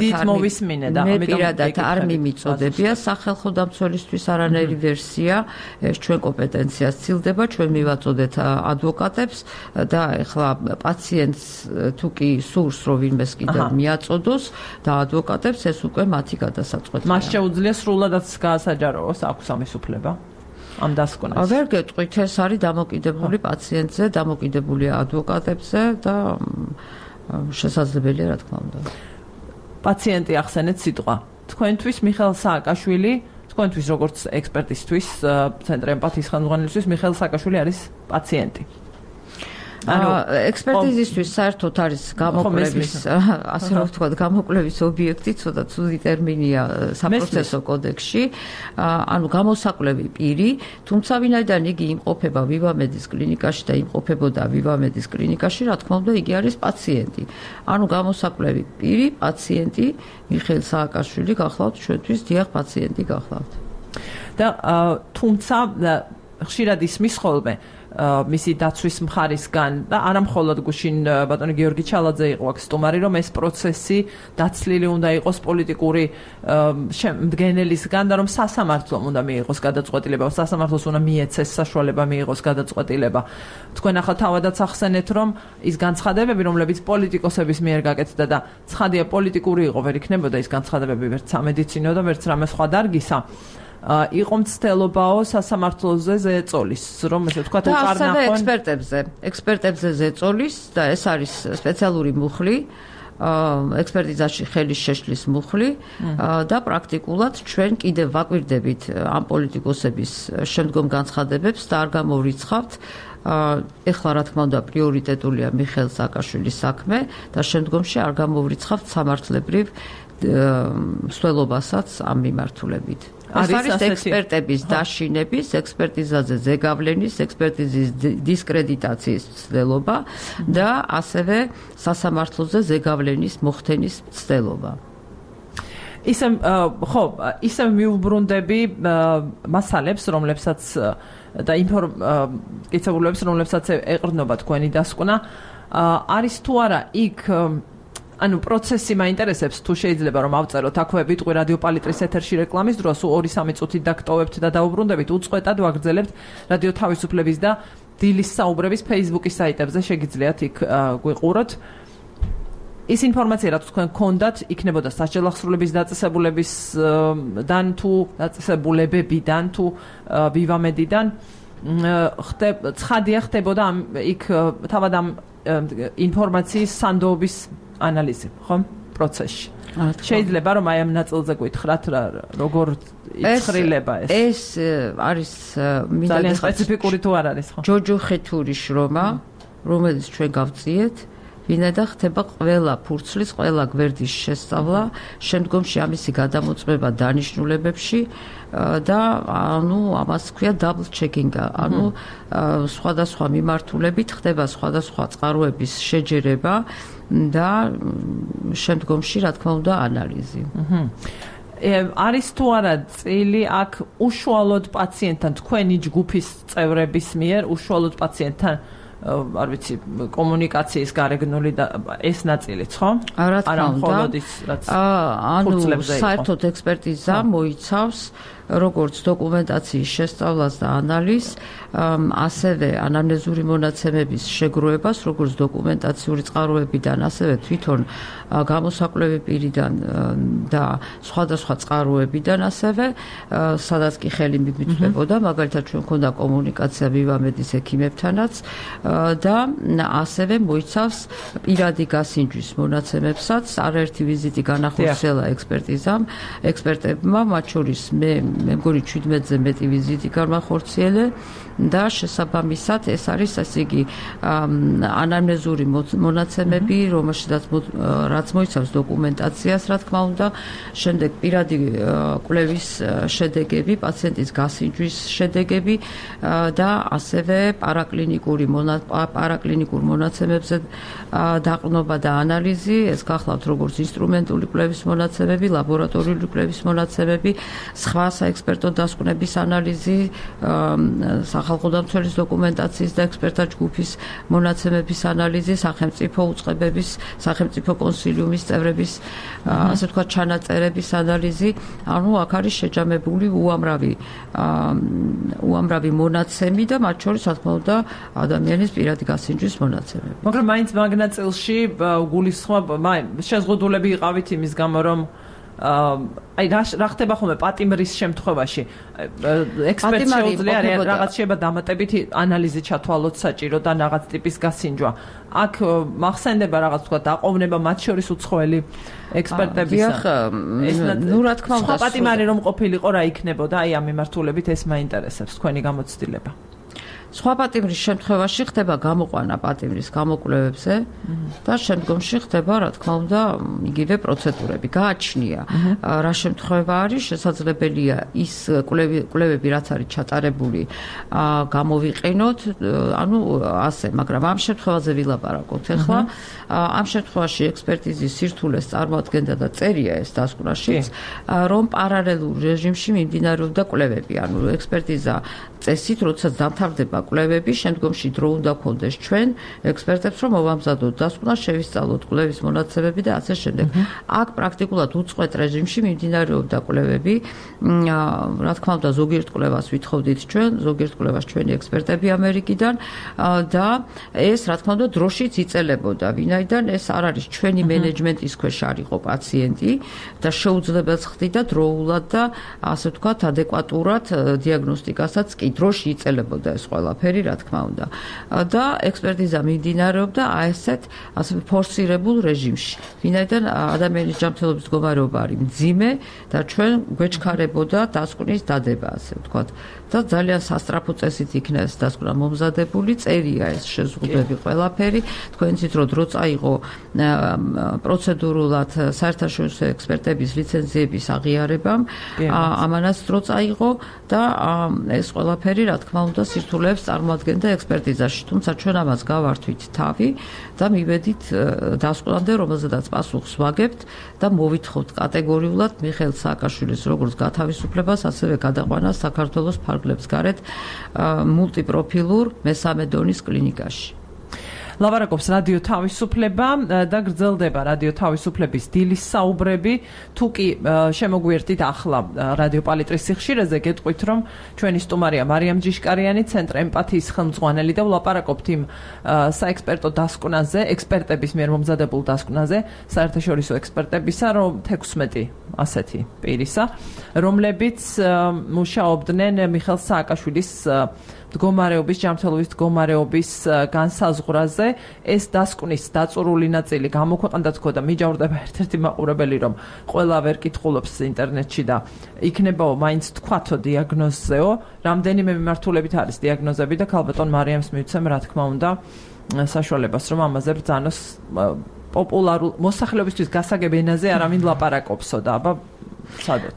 პირადად არ მიმიწოდებია სახალხო დამცველისთვის არანაირი ვერსია, ეს ჩვენ კომპეტენციას ცილდება, ჩვენ მივაწოდეთ ადვოკატებს და ეხლა პაციენტს თუ კი სურს რომ ვინმეს კიდევ მიაწოდოს და ადვოკატებს ეს უკვე მათი გადასაწყვეტია. მას შეუძლია სრულადაც გაასაჯაროოს, აქვს ამის უფლება? ამ დასკვნას. ვერ გეტყვით, ეს არის დამოკიდებული პაციენტზე, დამოკიდებულია ადვოკატებზე და შესაძლებელია რა თქმა უნდა. პაციენტი ახსენეთ სიტყვა. თქვენთვის მიხეილ სააკაშვილი, თქვენთვის როგორც ექსპერტისთვის, ცენტრი ემპათიის ხელმძღვანელისთვის მიხეილ სააკაშვილი არის პაციენტი. ექსპერტიზისთვის საერთოდ არის გამოკვლევის, ასე რომ ვთქვათ, გამოკვლევის ობიექტი, ცოტა ცუდი ტერმინია საპროცესო კოდექსში, ანუ გამოსაკვლევი პირი, თუმცა ვინაიდან იგი იმყოფება ვივამედის კლინიკაში და იმყოფებოდა ვივამედის კლინიკაში, რა თქმა უნდა, იგი არის პაციენტი. ანუ გამოსაკვლევი პირი, პაციენტი, მიხეილ სააკაშვილი გახლავთ ჩვენთვის, დიახ, პაციენტი გახლავთ. და თუმცა ხშირად ისმის ხოლმე მისი დაცვის მხარისგან და არა მხოლოდ გუშინ ბატონი გიორგი ჩალაძე იყო აქ სტუმარი, რომ ეს პროცესი დაცლილი უნდა იყოს პოლიტიკური მდგენელისგან და რომ სასამართლომ უნდა მიიღოს გადაწყვეტილება, სასამართლოს უნდა მიეცეს საშუალება მიიღოს გადაწყვეტილება. თქვენ ახლა თავადაც ახსენეთ, რომ ის განცხადებები, რომლებიც პოლიტიკოსების მიერ გაკეთდა და ცხადია პოლიტიკური იყო, ვერ იქნებოდა ის განცხადებები ვერც სამედიცინო და ვერც რამე სხვა დარგისა. იყო მცდელობაო სასამართლოზე ზეწოლის, რომ ესე ვთქვათ, უყარნახონ ექსპერტებზე ზეწოლის და ეს არის სპეციალური მუხლი, ექსპერტიზაში ხელის შეშლის მუხლი და პრაქტიკულად ჩვენ კიდევ ვაკვირდებით ამ პოლიტიკოსების შემდგომ განცხადებებს და არ გამოვრიცხავთ. ეხლა რა თქმა უნდა პრიორიტეტულია მიხეილ სააკაშვილის საქმე და შემდგომში არ გამოვრიცხავთ სამართლებრივ მსვლელობასაც ამ მიმართულებით. არის ექსპერტების დაშინების, ექსპერტიზაზე ზეგავლენის, ექსპერტიზის დისკრედიტაციის მცდელობა და ასევე სასამართლოზე ზეგავლენის მოხდენის მცდელობა. ისე მიუბრუნდები მასალებს, რომლებსაც და კითხვებს, რომლებსაც ეყრდნობა თქვენი დასკვნა, არის თუ არა იქ ანუ პროცესი მაინტერესებს, თუ შეიძლება რომ ავწეროთ აქვე ვიტყვი რადიო პალიტრის ეთერში რეკლამის დროს 2-3 წუთით დაგტოვებთ და დაუბრუნდებით, უწყვეტად ვაგრძელებთ რადიო თავისუფლების და დილის საუბრების Facebook-ის საიტებზე, შეგიძლიათ იქ გვიყუროთ. ის ინფორმაცია, რაც თქვენ გქონდათ, იქნებოდა სასჯელ აღსრულების დაწესებულებისგან თუ დაწესებულებებიდან თუ ვივამედიდან, ცხადია ხდებოდა იქ თავად ამ ინფორმაციის სანდოობის ანალიზი, ხო? პროცესში. შეიძლება რომ აი ამ ნაწილზე გითხრათ როგორ იცხრილება ეს. ეს არის ძალიან სპეციფიკური თუ არ არის, ხო? ჯოჯო ხეთურის შრომა, რომელიც ჩვენ გავწიეთ, ვინაიდან ხდება ყველა ფურცლის, ყველა გვერდის შესწავლა, შემდგომში ამისი გადამოწმება დანიშნულებებში და ანუ ამას ქვია double checking, ანუ სხვადასხვა მიმართულებით ხდება სხვადასხვა წყაროების შეჯერება და შემდგომში რა თქმა უნდა ანალიზი. არის თუ არა წილი აქ უშუალოდ პაციენტთან, თქვენი ჯგუფის წევრების მიერ უშუალოდ პაციენტთან არ ვიცი კომუნიკაციის გარეგნული და ეს ნაწილიც, ხო? რა თქმა უნდა. ანუ საერთოდ ექსპერტიზა მოიცავს როგორც დოკუმენტაციის შესწავლას და ანალიზს, ასევე ანამნეზური მონაცემების შეგროვებას, როგორც დოკუმენტაციური წყაროებიდან, ასევე თვითონ გამოსაკვლევი პირიდან და სხვადასხვა წყაროებიდან, ასევე სადაც კი ხელი მიბიძებოდა, მაგალითად ჩვენ მქონდა კომუნიკაცია ვივამედის ექიმებთანაც და ასევე მოიცავს პირადი გასინჯვის მონაცემებსაც, არაერთი ვიზიტი განახორციელა ექსპერტებმა, მათ შორის მე მგონი 17-ზე მეტი ვიზიტი განახორციელე და შესაბამისად ეს არის ასე იგი ანამნეზური მონაცემები, რაც მოიცავს დოკუმენტაციას, რა თქმა უნდა, შემდეგ პირადი კვლევის შედეგები, პაციენტის გასინჯვის შედეგები და ასევე პარაკლინიკურ მონაცემებზე დაყრდნობა და ანალიზი, ეს გახლავთ როგორც ინსტრუმენტული კვლევის მონაცემები, ლაბორატორიული კვლევის მონაცემები, სხვა საექსპერტო დასკვნების ანალიზი, სახალხო დამცველის დოკუმენტაციის და ექსპერტთა ჯგუფის მონაცემების ანალიზი, სახელმწიფო უწყებების, სახელმწიფო კონსილიუმის წევრების, ასე ვთქვათ, ჩანაწერების ანალიზი, ანუ აქ არის შეჯამებული უამრავი მონაცემი და მათ შორის, რა თქმა უნდა, ადამიანის პირადი გასინჯვის მონაცემები. მაგრამ მაინც მაგნაწილში გულისხმობ, შეზღუდულები იყავით იმის გამო, რომ აი რა ხდება ხოლმე პატიმრის შემთხვევაში ექსპერტს შეუძლია რაღაც შეიძლება დამატებითი ანალიზი ჩათვალოთ საჭირო და რაღაც ტიპის გასინჯვა. აქ მახსენდება რაღაც თქვა დაყოვნება მათ შორის უცხოელი ექსპერტებისა. ნუ რა თქმა უნდა, პატიმარი რომ ყოფილიყო რა იქნებოდა, აი ამ მიმართულებით ეს მაინტერესებს თქვენი გამოცდილება. სხვა პატიმრის შემთხვევაში ხდება გამოყვანა პატიმრის გამოკვლევებზე და შემდგომში ხდება, რა თქმა უნდა, იგივე პროცედურები. გააჩნია რა შემთხვევა არის შესაძლებელია ის კვლევები, რაც არის ჩატარებული, გამოვიყენოთ, ანუ ასე, მაგრამ ამ შემთხვევაზე ვილაპარაკოთ ახლა. ამ შემთხვევაში ექსპერტიზის სირთულეს წარმოადგენდა და წერია ეს დასკვნაშიც, რომ პარალელურ რეჟიმში მიმდინარეობდა კვლევები, ანუ ექსპერტიზა წესით, როდესაც დამთავრდება კვლევები, შემდგომში დრო უნდა გქონდეს ჩვენ ექსპერტებს, რომ მოვამზადოთ დასკვნა, შევისწავლოთ კვლევის მონაცემები და ასე შემდეგ. აქ პრაქტიკულად უწყვეტ რეჟიმში მიმდინარეობდა კვლევები. რა თქმა უნდა, ზოგიერთ კვლევას ვითხოვდით ჩვენ, ზოგიერთ კვლევას ჩვენი ექსპერტები ამერიკიდან და ეს, რა თქმა უნდა, დროშიც იწელებოდა, ვინაიდან ეს არ არის ჩვენი მენეჯმენტის ქვეშ არისო პაციენტი და შეუძლებელს ხდიდა დროულად და ასე ვთქვათ, ადეკვატურად დიაგნოსტიკასაც კი დროში იწელებოდა ეს ყველაფერი, რა თქმა უნდა. და ექსპერტიზა მიმდინარეობდა ასეთ ფორსირებულ რეჟიმში. ვინაიდან ადამიანის ჯანმრთელობის მდგომარეობა არის მძიმე და ჩვენ გვეჩქარებოდა დასკვნის დადება, ასე ვთქვათ. და ძალიან სასწრაფო წესით იქნა ეს დასკვნა მომზადებული, წერია ეს შეზღუდვები ყველაფერი. თქვენ იცით, რომ დრო წაიღო პროცედურულად საერთაშორისო ექსპერტების ლიცენზიების აღიარებამ, ამანაც დრო წაიღო და ეს ყველაფერი, რა თქმა უნდა, სირთულეებს წარმოადგენდა ექსპერტიზაში, თუმცა ჩვენ ამას გავართვით თავი და მივედით დასკვნამდე, რომელზედაც პასუხს ვაგებთ და მოვითხოვთ კატეგორიულად მიხეილ სააკაშვილის როგორც გათავისუფლებას, ასევე გადაყვანას საქართველოს ფარგლებს გარეთ მულტიპროფილურ მესამე დონის კლინიკაში. ლაპარაკობს რადიო თავისუფლება და გრძელდება რადიო თავისუფლების დილის საუბრები. თუ კი შემოგვიერთით ახლა რადიო პალიტრის სიხშირეზე, გეტყვით, რომ ჩვენი სტუმარია მარიამ ჯიშკარიანი, ცენტრ ემპათიის ხელმძღვანელი და ვლაპარაკობთ იმ საექსპერტო დასკვნაზე, ექსპერტების მიერ მომზადებულ დასკვნაზე, საერთაშორისო ექსპერტებისა, რომ 16 ასეთი პირისა, რომლებიც მუშაობდნენ მიხეილ სააკაშვილის მდგომარეობის, ჯანმრთელობის მდგომარეობის განსაზღვრაზე. ეს დასკვნის დაწურული ნაწილი გამოქვეყნდა თქო და მიჯავრდება ერთ-ერთი მაყურებელი, რომ ყველა ვერ კითხულობს ინტერნეტში და იქნებაო მაინც თქვათო დიაგნოზზეო. რამდენიმე მიმართულებით არის დიაგნოზები და ქალბატონ მარიამს მივცემ, რა თქმა უნდა, საშუალებას, რომ ამაზე ბრძანოს პოპულარულ მოსახლეობისთვის გასაგებ ენაზე არავინ ლაპარაკობსო და აბა სადაც.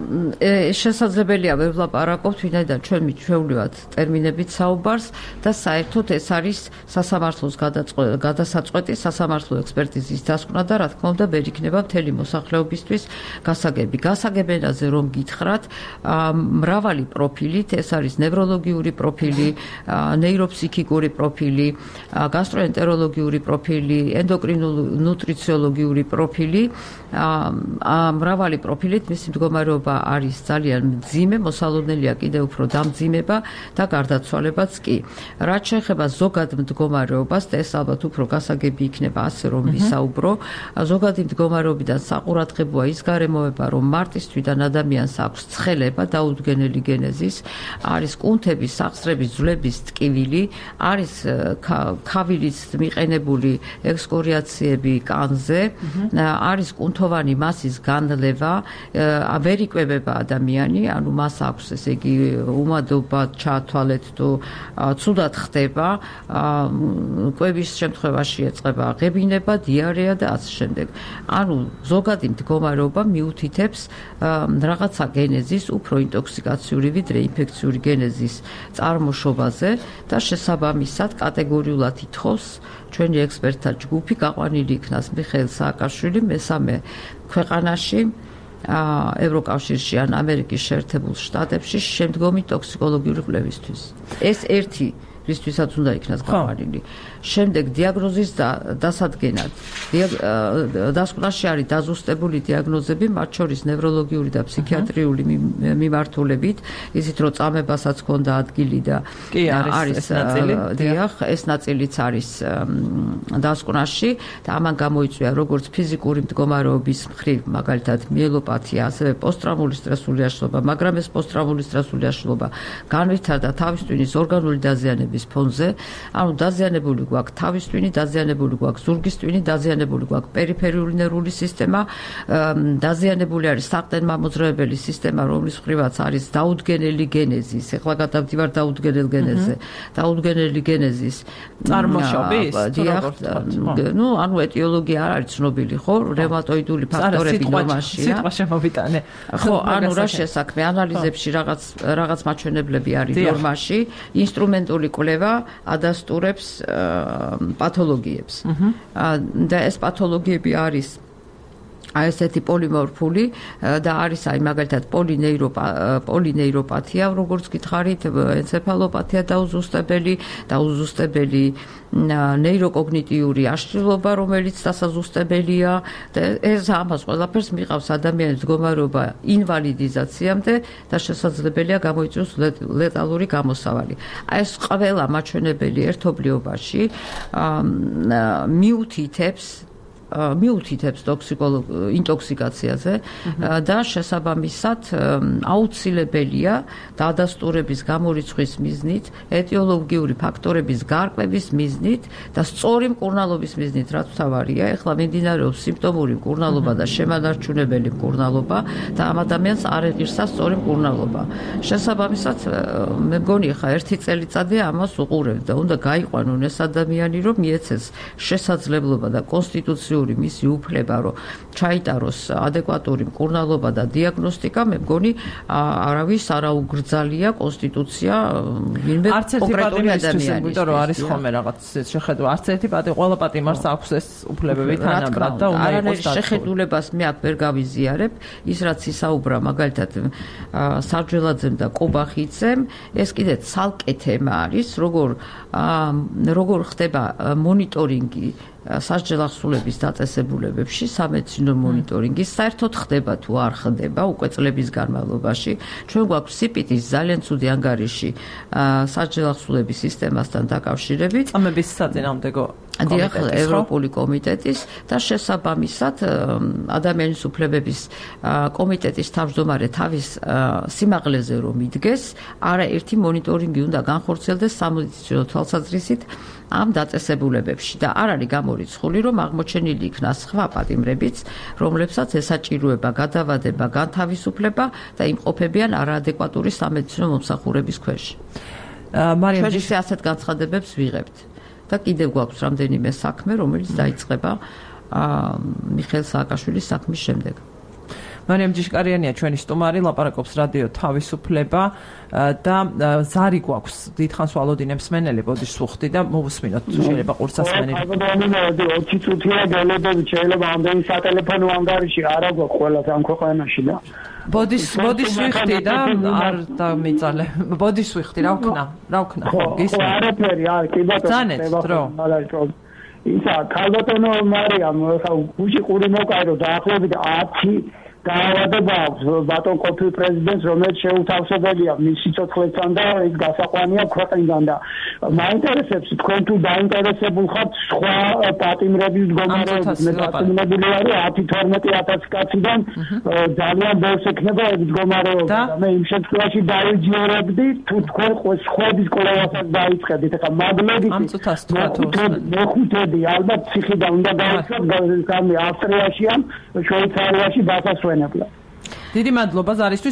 შესაძლებელია ვერ ვლაპარაკობთ, ვინაიდან ჩვენ მიჩვეულივად ტერმინებით საუბარს და საერთოდ ეს არის სასამართლოს გადასაწყვეტი სასამართლო ექსპერტიზის დასკვნა და რა თქმა უნდა ვერ იქნება მთელი მოსახლეობისთვის გასაგები. გასაგებ ენაზე რომ გითხრათ, მრავალი პროფილით, ეს არის ნევროლოგიური პროფილი, ნეიროფსიქიკური პროფილი, გასტროენტეროლოგიური პროფილი, ენდოკრინულ-ნუტრიციოლოგიური პროფილი, მრავალი პროფილი მისი მდგომარეობა არის ძალიან მძიმე, მოსალოდნელია კიდევ უფრო დამძიმება და გარდაცვალებაც კი. რაც შეეხება ზოგად მდგომარეობას, და ეს ალბათ უფრო გასაგები იქნება ასე რომ ვისაუბრო, ზოგადი მდგომარეობიდან საყურადღებოა ის გარემოება, რომ მარტის თვიდან ადამიანს აქვს ცხელება დაუდგენელი გენეზის, არის კუნთების, სახსრების, ძვლების ტკივილი, არის ქავილის მიყენებული ექსკორიაციები კანზე, არის კუნთოვანი მასის განლევა, ვერ იკვებება ადამიანი, ანუ მას აქვს ესე იგი უმადობა ჩათვალეთ თუ ცუდად ხდება, კვების შემთხვევაში ეწყება ღებინება, დიარეა და ასე შემდეგ. ანუ ზოგადი მდგომარეობა მიუთითებს რაღაცა გენეზის უფრო ინტოქსიკაციური ვიდრე ინფექციური გენეზის წარმოშობაზე და შესაბამისად კატეგორიულად ითხოვს ჩვენი ექსპერტთა ჯგუფი გაყვანილი იქნას მიხეილ სააკაშვილი მესამე ქვეყანაში ევროკავშირში ან ამერიკის შეერთებულ შტატებში შემდგომი ტოქსიკოლოგიური კვლევისთვის. ეს ერთი რისთვისაც უნდა იქნას გაყვანილი. შემდეგ დიაგნოზის დასადგენად დასკვნაში არის დაზუსტებული დიაგნოზები, მათ შორის ნევროლოგიური და ფსიქიატრიული მიმართულებით, ისიც რომ წამებასაც ჰქონდა ადგილი და არის დიახ, ეს ნაწილიც არის დასკვნაში და ამან გამოიწვია როგორც ფიზიკური მდგომარეობის მხრივ, მაგალითად მიელოპათია, ასევე პოსტტრაუმული სტრესული აშლილობა, მაგრამ ეს პოსტტრაუმული სტრესული აშლილობა განვითარდა თავის ტვინის ორგანული დაზიანების ფონზე, ანუ დაზიანებული გვაქვს თავის ტვინი, დაზიანებული გვაქვს ზურგის ტვინი, დაზიანებული გვაქვს პერიფერიული ნერვული სისტემა, დაზიანებული არის საყრდენ-მამოძრავებელი სისტემა, რომლის მხრივაც არის დაუდგენელი გენეზის. ეხლა გადავდივარ დაუდგენელ გენეზზე. დაუდგენელი გენეზის წარმოშობის, ნუ ანუ ეტიოლოგია არ არის ცნობილი, ხო? რევმატოიდული ფაქტორები ნორმაშია. სიტყვა შემოვიტანე. ხო, ანუ რა შესაქმე ანალიზებში რაღაც მაჩვენებლები არის ნორმაში, ინსტრუმენტული კვლევა ადასტურებს პათოლოგიებს. და ეს პათოლოგიები არის ესეთი პოლიმორფული და არის მაგალითად პოლინეიროპათია, როგორც გითხარით, ენცეფალოპათია დაუზუსტებელი ნეიროკოგნიტიური აშლილობა, რომელიც დასაზუსტებელია და ეს ამას ყველაფერს მიყავს ადამიანის მდგომარეობა ინვალიდიზაციამდე და შესაძლებელია გამოიწვიოს ლეტალური გამოსავალი. ეს ყველა მაჩვენებელი ერთობლიობაში მიუთითებს ინტოქსიკაციაზე და შესაბამისად აუცილებელია დადასტურების გამორიცხვის მიზნით, ეტიოლოგიური ფაქტორების გარკვევის მიზნით და სწორი მკურნალობის მიზნით, რაც თავარია. ეხლა მიმდინარეობს სიმპტომური მკურნალობა და შემანარჩუნებელი მკურნალობა და ამ ადამიანს არ ეღირსა სწორი მკურნალობა. შესაბამისად, მე მგონი ხა ერთი წელიწადია ამას უყურებთ და უნდა გაიყვანონ ეს ადამიანი, რომ მიეცეს შესაძლებლობა და კონსტიტუციური მისი უფლება, რომ ჩაიტაროს ადეკვატური მკურნალობა და დიაგნოსტიკა, მე მგონი არავის არ აუგრძალია კონსტიტუცია ვინმე კონკრეტული ადამიანის. იმიტომ რომ არის ხოლმე რაღაც შეხედვა, არც ერთი პატი, ყველა პატიმარს აქვს ეს უფლებები თანაბრად და უნდა იყოს დაცული. შეხედულებას მე აქ ვერ გავიზიარებ, ის რაც ისაუბრა მაგალითად სარჯველაძემ და კობახიძემ, ეს კიდე ცალკე თემა არის, როგორ ხდება მონიტორინგი სასჯელ ახსულების დაწესებულებებში, სამედიცინო მონიტორინგი საერთოდ ხდება თუ არ ხდება უკვე წლების განმავლობაში. ჩვენ გვაქვს სიპიტის ძალიან ცუდი ანგარიში სასჯელ ახსულების სისტემასთან დაკავშირებით. წამების საწინააღმდეგო ევროპული კომიტეტის და შესაბამისად ადამიანის უფლებების კომიტეტის თავმჯდომარე თავის სიმაღლეზე რომ იდგეს, არაერთი მონიტორინგი უნდა განხორციელდეს სამედიცინო თვალსაზრისით ამ დაწესებულებებში და არ არის გამორიცხული, რომ აღმოჩენილი იქნა სხვა პატიმრებიც, რომლებსაც ესაჭიროება გადავადება, განთავისუფლება და იმყოფებიან არაადეკვატური სამედიცინო მომსახურების ქვეშ. ჩვენ ისე ასეთ განცხადებებს ვიღებთ. და კიდევ გვაქვს რამდენიმე საქმე, რომელიც დაიწყება მიხეილ სააკაშვილის საქმის შემდეგ. მარიამ ჯიშკარიანია ჩვენი სტუმარი, ლაპარაკობს რადიო თავისუფლება და ზარი გვაქვს დიდხანს ვალოდინე მსმენელი, ბოდიშ სუხდი და მოვუსმინოთ შეიძლება ყურსასმენი. ალბათ 20 წუთია გელოდებით, შეიძლება ამდენი სატელეფონო ანგარიში არა გვაქვს ყველას ამ ქვეყანაში და ბოდიშ ვიხდი და არ დამიწალე. ბოდიშ ვიხდი, რა ვქნა? გისმენთ. არაფერი, კი ბატონო. ისა ქალბატონო მარიამ, ხა გუში ყური მოკაირო დაახლოებით 10 დაავადება აქვს ბატონ ყოფილ პრეზიდენტს, რომელიც შეუთავსებელია მის სიცოცხლესთან და ის გასაყვანია ქვეყნიდან და მაინტერესებს თქვენ თუ დაინტერესებულ ხართ სხვა პატიმრების მდგომარეობით. მე დაწუნებული ვარ 10-12 კაციდან ძალიან ბევრს ექნება ეს მდგომარეობა და მე იმ შემთხვევაში დაიჯერებდი თუ თქვენ სხვების კოლევასაც დაიწყებდით. ეხლა მაგლებით მეხუთედი ალბათ ციხიდან უნდა დაიწყოთ ავსტრიაში ან შვეიცარიაში დასასვენებლად. დიდი მადლობა ზარისთვის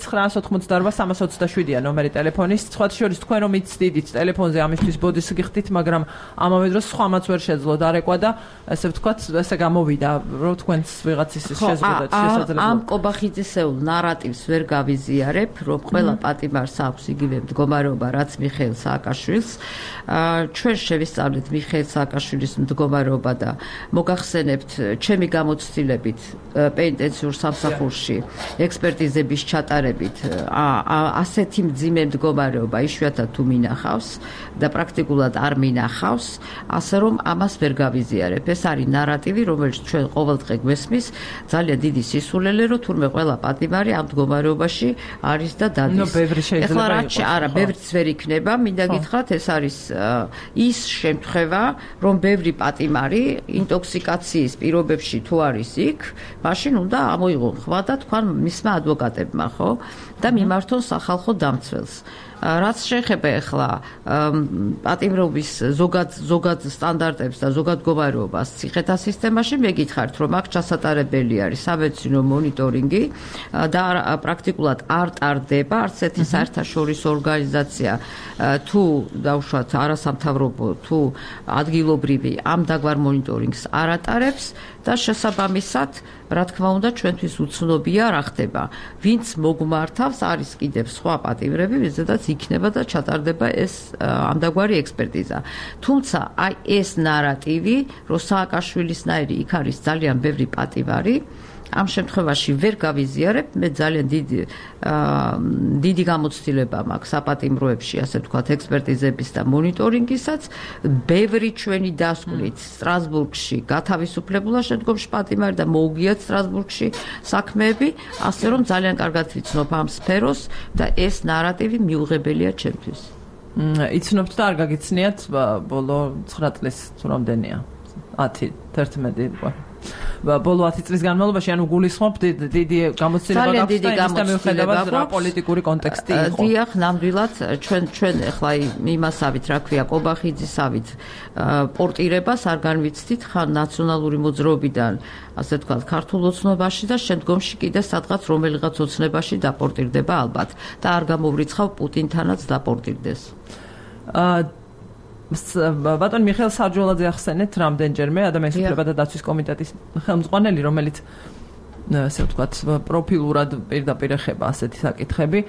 2988327-ია ნომერი ტელეფონის. სხვათა შორის თქვენ რომ იცდით ტელეფონზე ამისთვის ბოდის გიხდით, მაგრამ ამავე დროს სხვამაც ვერ შეძლო დარეკვა და ესე ვთქვათ, ესე გამოვიდა, რომ თქვენს ვიღაცის შეზღუდვათ შესაძლებლობა. ამ კობახიძისეულ ნარატივს ვერ გავიზიარებ, რომ ყველა პატიმარს აქვს იგივე მდგომარეობა, რაც მიხეილ სააკაშვილს. ჩვენ შევისწავლეთ მიხეილ სააკაშვილის მდგომარეობა და მოგახსენებთ ჩემი გამოცდილებით პენიტენციურ სამსახურში ექსპერტიზების ჩატარებით ასეთი მძიმე მდგომარეობა იშვიათად თუ მინახავს და პრაქტიკულად არ მინახავს, ასე რომ ამას ვერ გავიზიარებ. ეს არის ნარატივი, რომელიც ჩვენ ყოველდღე გვესმის, ძალიან დიდი სისულელე, რომ თურმე ყველა პატიმარი ამ მდგომარეობაში არის და დადის. ეხლა არა, ბევრიც ვერ იქნება, მინდა გითხრათ, ეს არის ის შემთხვევა, რომ ბევრი პატიმარი ინტოქსიკაციის პირობებში თუ არის იქ, მაშინ უნდა ამოიღონ ხმა და თქვან მისმა ადვოკატებმა, ხო? და მიმართონ სახალხო დამცველს. რაც შეეხება ახლა პატიმრობის ზოგად სტანდარტებს და ზოგად მდგომარეობას ციხეთა სისტემაში, მეგითხარით, რომ აქ ჩასატარებელი არის სამედიცინო მონიტორინგი და პრაქტიკულად არ ტარდება არც ერთი საერთაშორისო ორგანიზაცია თუ დავუშვათ არასამთავრობო თუ ადგილობრივი ამ დაგვარ მონიტორინგს არ ატარებს და შესაბამისად, რა თქმა უნდა, ჩვენთვის უცნობია რა ხდება. ვინც მოგმართავს, არის კიდევ სხვა პატიმრები, ვიზედაც იქნება და ჩატარდება ეს ამდაგვარი ექსპერტიზა. თუმცა, აი ეს ნარატივი, რომ სააკაშვილისნაირი იქ არის ძალიან ბევრი პატიმარი, ამ შემთხვევაში ვერ გავიზიარებ, მე ძალიან დიდი გამოცდილება მაქვს საპატიმროებში, ასე ვთქვათ, ექსპერტიზების და მონიტორინგისაც. ბევრი ჩვენი დასკვნით სტრასბურგში გათავისუფლებულა შემდგომში პატიმარი და მოუგიათ სტრასბურგში საქმეები, ასე რომ ძალიან კარგად ვიცნობ ამ სფეროს და ეს ნარატივი მიუღებელია ჩემთვის. იცნობთ და არ გაგიცნიათ ბოლო 9 წლის თუ რამდენია? 10, 11 ბოლო 10 წლის განმავლობაში, ანუ გულისხმობ დიდი გამოცდილება გაქვს და იმის მიუხედავად რა პოლიტიკური კონტექსტი იყო. დიახ, ნამდვილად ჩვენ ახლა იმასავით, რა ქვია, კობახიძისავით პორტირებას არ განვიცდით ხან ნაციონალური მოძრაობიდან, ასე ვთქვათ, ქართულ ოცნებაში და შემდგომში კიდე სადღაც რომელიღაც ოცნებაში დაპორტირდება ალბათ და არ გამოვრიცხავ პუტინთანაც დაპორტირდეს. ბატონ მიხეილ სარჯველაძე ახსენეთ რამდენჯერმე ადამიანის უფლებათა დაცვის კომიტეტის ხელმძღვანელი, რომელიც ასე ვთქვათ, პროფილურად პირდაპირ ეხება ასეთი საკითხები,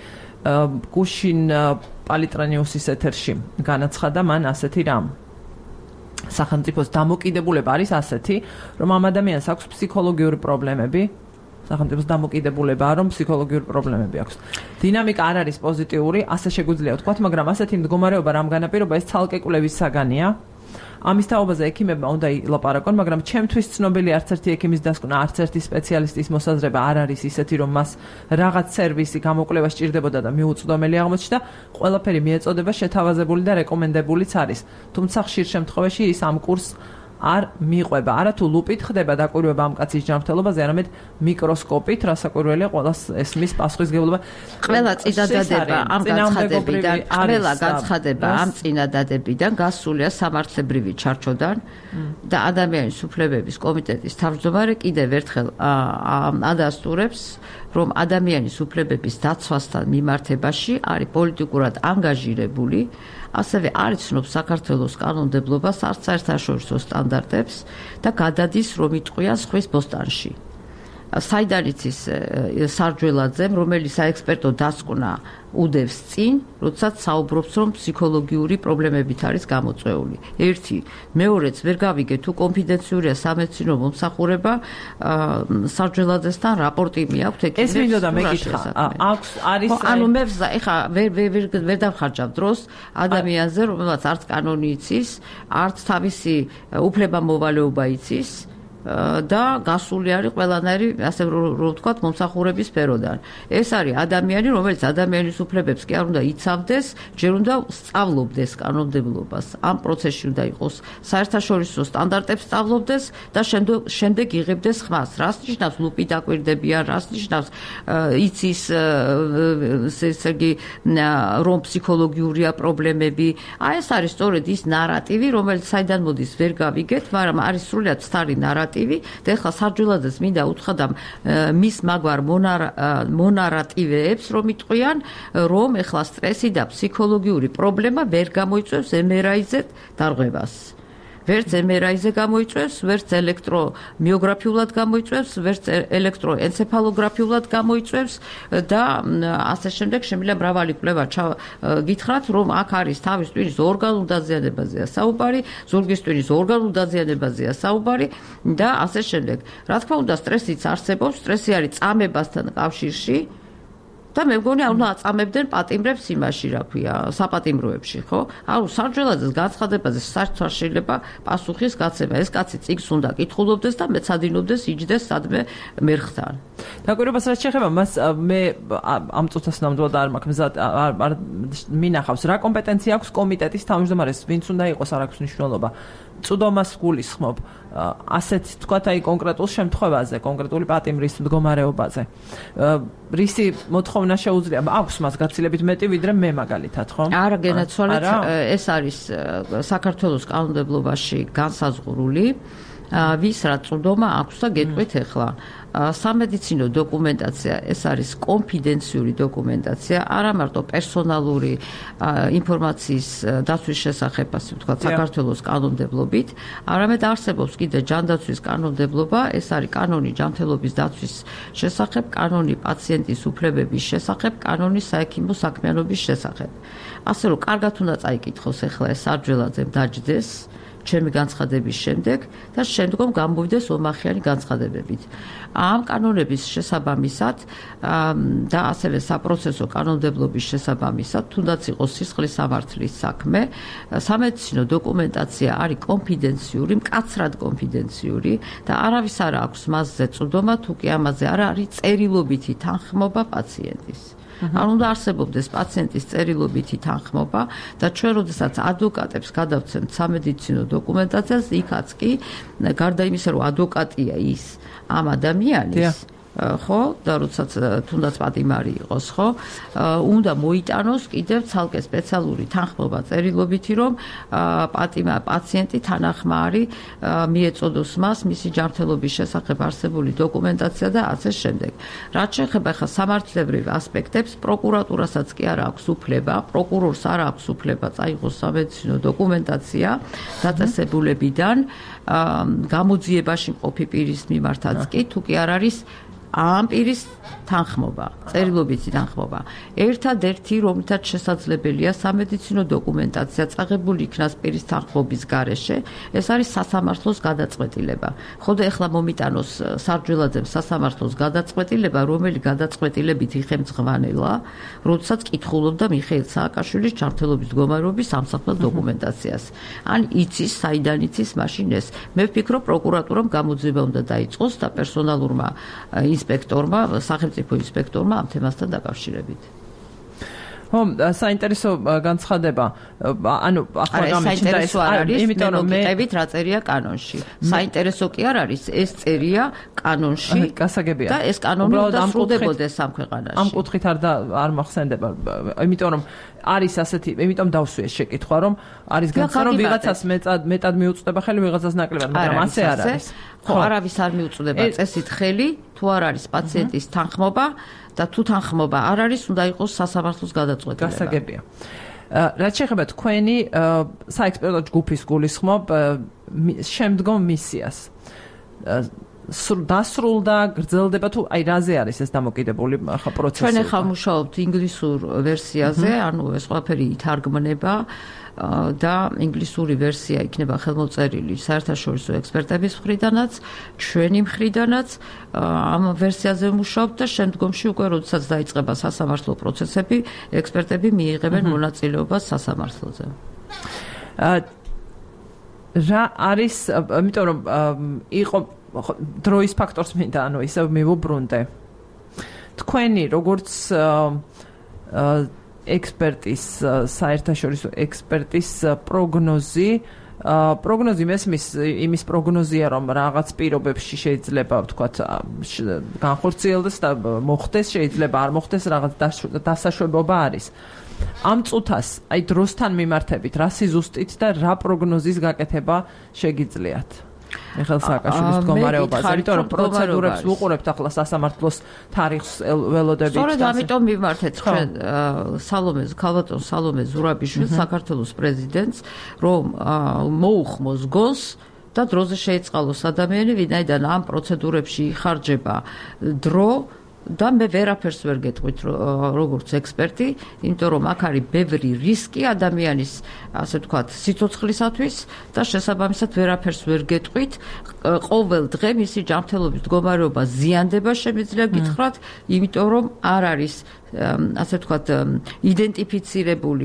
გუშინ პალიტრანიუსის ეთერში განაცხადა მან ასეთი რამ. სახელმწიფოს დამოკიდებულება არის ასეთი, რომ ამ ადამიანს აქვს ფსიქოლოგიური პრობლემები, სახელმწიფოს დამოკიდებულებაა, რომ ფსიქოლოგიური პრობლემები აქვს. დინამიკა არ არის პოზიტიური, ასე შეგვიძლია ვთქვათ, მაგრამ ასეთი მდგომარეობა რამ განაპირობა, ეს ცალკე კვლევის საგანია. ამის თაობაზე ექიმებმა უნდა ილაპარაკონ, მაგრამ ჩემთვის ცნობილი არც ერთი ექიმის დასკვნა, არც ერთი სპეციალისტის მოსაზრება არ არის ისეთი, რომ მას რაღაც სერვისი გამოკვლევა სჭირდებოდა და მიუწვდომელი აღმოჩნდა. ყველაფერი მიეწოდება შეთავაზებული და რეკომენდებულიც არის. თუმცა ხშირ შემთხვევაში ის ამ კურსს არ მიყვება. არა თუ ლუპით ხდება დაკვირვება ამ კაცის ჯანმრთელობაზე, არამედ მიკროსკოპით, რასაკვირველია, ყველას ესმის პასუხისგებლობა. ყველა წინადადება ამ განცხადებიდან, ყველა განცხადება ამ წინადადებიდან გასულია სამართლებრივი ჩარჩოდან და ადამიანის უფლებების კომიტეტის თავმჯდომარე კიდევ ერთხელ ადასტურებს, რომ ადამიანის უფლებების დაცვასთან მიმართებაში არის პოლიტიკურად ანგაჟირებული, ასევე არ იცნობს საქართველოს კანონმდებლობას, არც საერთაშორისო სტანდარტებს და გადადის რომ იტყვიან სხვის ბოსტანში. საიდან იცის სარჯველაძემ, რომელიც საექსპერტო დასკვნა უდევს წინ, როდესაც საუბრობს, რომ ფსიქოლოგიური პრობლემებით არის გამოწვეული. ერთი, მეორეც ვერ გავიგე თუ კონფიდენციურია სამედიცინო მომსახურება სარჯველაძესთან რაპორტი მიაქვთ ექიმებს. ეს მინდოდა მეკითხა. აქვს არის ანუ მე ეხა ვერ დავხარჯავ დროს ადამიანზე, რომელსაც არც კანონი იცის, არც თავისი უფლება-მოვალეობა იცის. და გასული არის ყველანაირი, ასე რომ ვთქვათ, მომსახურების სფეროდან. ეს არის ადამიანი, რომელიც ადამიანის უფლებებს კი არ უნდა იცავდეს, ჯერ უნდა სწავლობდეს კანონმდებლობას. ამ პროცესში უნდა იყოს საერთაშორისო სტანდარტებს სწავლობდეს და შემდეგ იღებდეს ხმას. რას ნიშნავს ლუპი დაკვირდებიან, რას ნიშნავს იცის ესე იგი რომ ფსიქოლოგიურია პრობლემები. აი ეს არის სწორედ ის ნარატივი, რომელიც საიდან მოდის ვერ გავიგეთ, მაგრამ არის სრულიად სტარი ნარატივი ნარატივი და ეხლა სარჯულაძეს მინდა უთხრა და მის მაგვარ მონარატივებს რომ იტყვიან რომ ეხლა სტრესი და ფსიქოლოგიური პრობლემა ვერ გამოიწვევს MRI-ზე დარღვევას. ვერც MRI-ზე გამოიწვევს, ვერც ელექტრომიოგრაფიულად გამოიწვევს, ვერც ელექტროენცეფალოგრაფიულად გამოიწვევს და ასე შემდეგ შემიძლია მრავალი კვლევა გითხრათ, რომ აქ არის თავის ტვინის ორგანულ დაზიანებაზეა საუბარი, ზურგის ტვინის ორგანულ დაზიანებაზეა საუბარი და ასე შემდეგ. რა თქმა უნდა, სტრესიც არსებობს, სტრესი არის წამებასთან კავშირში. და მე მგონი არ უნდა აწამებდნენ პატიმრებს იმაში, რა ქვია, საპატიმროებში, ხო? ანუ სარჯველაძეს განცხადებაზე საერთოდ არ შეიძლება პასუხის გაცემა. ეს კაცი წიგნს უნდა კითხულობდეს და მეცადინობდეს იჯდეს სადმე მერხთან. დაკვირვებას რაც შეეხება მას მე ამ წუთას ნამდვილად არ მაქვს მზად არ მინახავს რა კომპეტენცია აქვს კომიტეტის თავმჯდომარეს, ვინც უნდა იყოს არ აქვს მნიშვნელობა. წვდომას გულისხმობ ასეთ თქვათ აი კონკრეტულ შემთხვევაზე, კონკრეტული პატიმრის მდგომარეობაზე. რისი მოთხოვნა შეუძლია? აქვს მას გაცილებით მეტი ვიდრე მე მაგალითად, ხო? არა, გენაცვალეთ, ეს არის საქართველოს კანონმდებლობაში განსაზღვრული. ვის რა წვდომა აქვს და გეტყვით ახლა. სამედიცინო დოკუმენტაცია, ეს არის კონფიდენციური დოკუმენტაცია, არა მარტო პერსონალური ინფორმაციის დაცვის შესახებ, ასე ვთქვათ, საქართველოს კანონმდებლობით, არამედ არსებობს კიდე ჯანდაცვის კანონმდებლობა, ეს არის კანონი ჯანმრთელობის დაცვის შესახებ, კანონი პაციენტის უფლებების შესახებ, კანონი საექიმო საქმიანობის შესახებ. ასე რომ, კარგად უნდა წაიკითხოს ახლა ეს სარჯველაძემ დაჯდეს ჩემი განცხადების შემდეგ და შემდგომ გამოვიდეს ომახიანი განცხადებებით. ამ კანონების შესაბამისად და ასევე საპროცესო კანონმდებლობის შესაბამისად, თუნდაც იყოს სისხლის სამართლის საქმე, სამედიცინო დოკუმენტაცია არის კონფიდენციური, მკაცრად კონფიდენციური და არავის არ აქვს მასზე წვდომა, თუ კი ამაზე არ არის წერილობითი თანხმობა პაციენტის. არ უნდა არსებობდეს პაციენტის წერილობითი თანხმობა და ჩვენ როდესაც ადვოკატებს გადავცემთ სამედიცინო დოკუმენტაციას, იქაც კი გარდა იმისა, რომ ადვოკატია ის ამ ადამიანის, ხო, და როდესაც თუნდაც პატიმარი იყოს, ხო, უნდა მოიტანოს კიდევ ცალკე სპეციალური თანხმობა წერილობითი, რომ პაციენტი თანახმარი მიეწოდოს მას მისი ჯანმრთელობის შესახებ არსებული დოკუმენტაცია და ასე შემდეგ. რაც შეეხება ახლა სამართლებრივ ასპექტებს, პროკურატურასაც კი არ აქვს უფლება, პროკურორს არ აქვს უფლება წაიღოს სამედიცინო დოკუმენტაცია დაწესებულებიდან გამოძიებაში მყოფი პირის მიმართაც კი, თუ კი არ არის ამ პირის თანხმობა, წერილობითი თანხმობა. ერთადერთი, რომლითაც შესაძლებელია სამედიცინო დოკუმენტაცია წაღებული იქნას პირის თანხმობის გარეშე, ეს არის სასამართლოს გადაწყვეტილება. ხო და ეხლა მომიტანოს სარჯველაძემ სასამართლოს გადაწყვეტილება, რომელი გადაწყვეტილებით იხემძღვანელა, როდესაც კითხულობდა მიხეილ სააკაშვილის ჯანმრთელობის მდგომარეობის სამსახურე დოკუმენტაციას. ან იცის, საიდან იცის მაშინ ეს. მე ვფიქრობ, პროკურატურამ გამოძიება უნდა დაიწყოს და პერსონალურმა ინსპექტორმა, სახელმწიფო ინსპექტორმა ამ თემასთან დაკავშირებით. საინტერესო განცხადება. ანუ ახლა საინტერესო არ არის, იმიტომ რომ მიყევით რა წერია კანონში. საინტერესო კი არ არის, ეს წერია კანონში. გასაგებია. და ეს კანონი უნდა სრულდებოდეს ამ ქვეყანაში. ამ კუთხით არ მახსენდება, იმიტომ რომ არის ასეთი, იმიტომ დავსვიე შეკითხვა, რომ არის განცდა, რომ ვიღაცას მეტად მიუწვდება ხელი, ვიღაცას ნაკლებად, მაგრამ ასე არ არის. ხო, არავის არ მიუწვდება წესით ხელი, თუ არ არის პაციენტის თანხმობა და თუ თანხმობა არ არის, უნდა იყოს სასამართლოს გადაწყვეტილება. გასაგებია. რაც შეეხება თქვენი საექსპერტო ჯგუფის გულისხმობ შემდგომ მისიას. დასრულდა, გრძელდება თუ აი რაზე არის ეს დამოკიდებული პროცესი? ჩვენ ახლა მუშაობთ ინგლისურ ვერსიაზე, ანუ ეს ყველაფერი ითარგმნება და ინგლისური ვერსია იქნება ხელმოწერილი საერთაშორისო ექსპერტების მხრიდანაც, ჩვენი მხრიდანაც ამ ვერსიაზე მუშაობთ და შემდგომში უკვე როდესაც დაიწყება სასამართლო პროცესები, ექსპერტები მიიღებენ მონაწილეობას სასამართლოზე. რა არის, იმიტომ რომ იყო დროის ფაქტორს მინდა, ანუ ისევ მივუბრუნდე. თქვენი როგორც ექსპერტის, საერთაშორისო ექსპერტის პროგნოზი მესმის იმის პროგნოზია, რომ რაღაც პირობებში შეიძლება ვთქვათ განხორციელდეს და მოხდეს, შეიძლება არ მოხდეს, რაღაც დასაშვებობა არის. ამ წუთას, აი დროსთან მიმართებით, რა სიზუსტით და რა პროგნოზის გაკეთება შეგიძლიათ? მიხეილ სააკაშვილის მდგომარეობაზე, იმიტომ რომ პროცედურებს ვუყურებთ ახლა სასამართლოს თარიღს ველოდებით. სწორედ ამიტომ მიმართეთ ჩვენ ქალბატონ სალომე ზურაბიშვილს, საქართველოს პრეზიდენტს, რომ მოუხმოს გონს და დროზე შეეწყალოს ადამიანი, ვინაიდან ამ პროცედურებში იხარჯება დრო და მე ვერაფერს ვერ გეტყვით როგორც ექსპერტი, იმიტომ რომ აქ არის ბევრი რისკი ადამიანის, ასე ვთქვათ, სიცოცხლისათვის და შესაბამისად ვერაფერს ვერ გეტყვით. ყოველ დღე მისი ჯანმრთელობის მდგომარეობა ზიანდება, შემიძლია გითხრათ, იმიტომ რომ არ არის, ასე ვთქვათ, იდენტიფიცირებული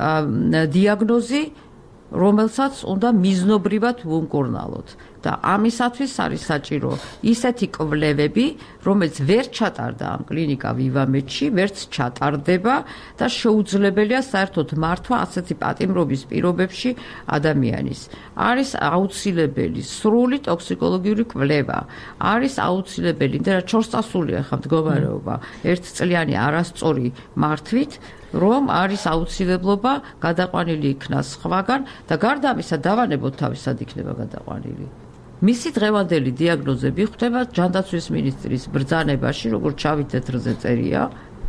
დიაგნოზი, რომელსაც უნდა მიზნობრივად ვუმკურნალოთ. და ამისათვის არის საჭირო ისეთი კვლევები, რომელიც ვერ ჩატარდა ამ კლინიკა ვივამეთში, ვერც ჩატარდება და შეუძლებელია საერთოდ მართვა ასეთი პატიმრობის პირობებში ადამიანის. არის აუცილებელი სრული ტოქსიკოლოგიური კვლევა. არის აუცილებელი და 4 წასულია ხა მდგომარეობა, 1 წლიანი არასწორი მართვით, რომ არის აუცილებლობა გადაყვანილი იქნას სხვაგან და გარდა ამისა დავანებოთ თავისად იქნება გადაყვანილი. მისი დღევანდელი დიაგნოზები ხდება ჯანდაცვის მინისტრის ბრძანებაში, როგორც ჩავით თეთრზე წერია.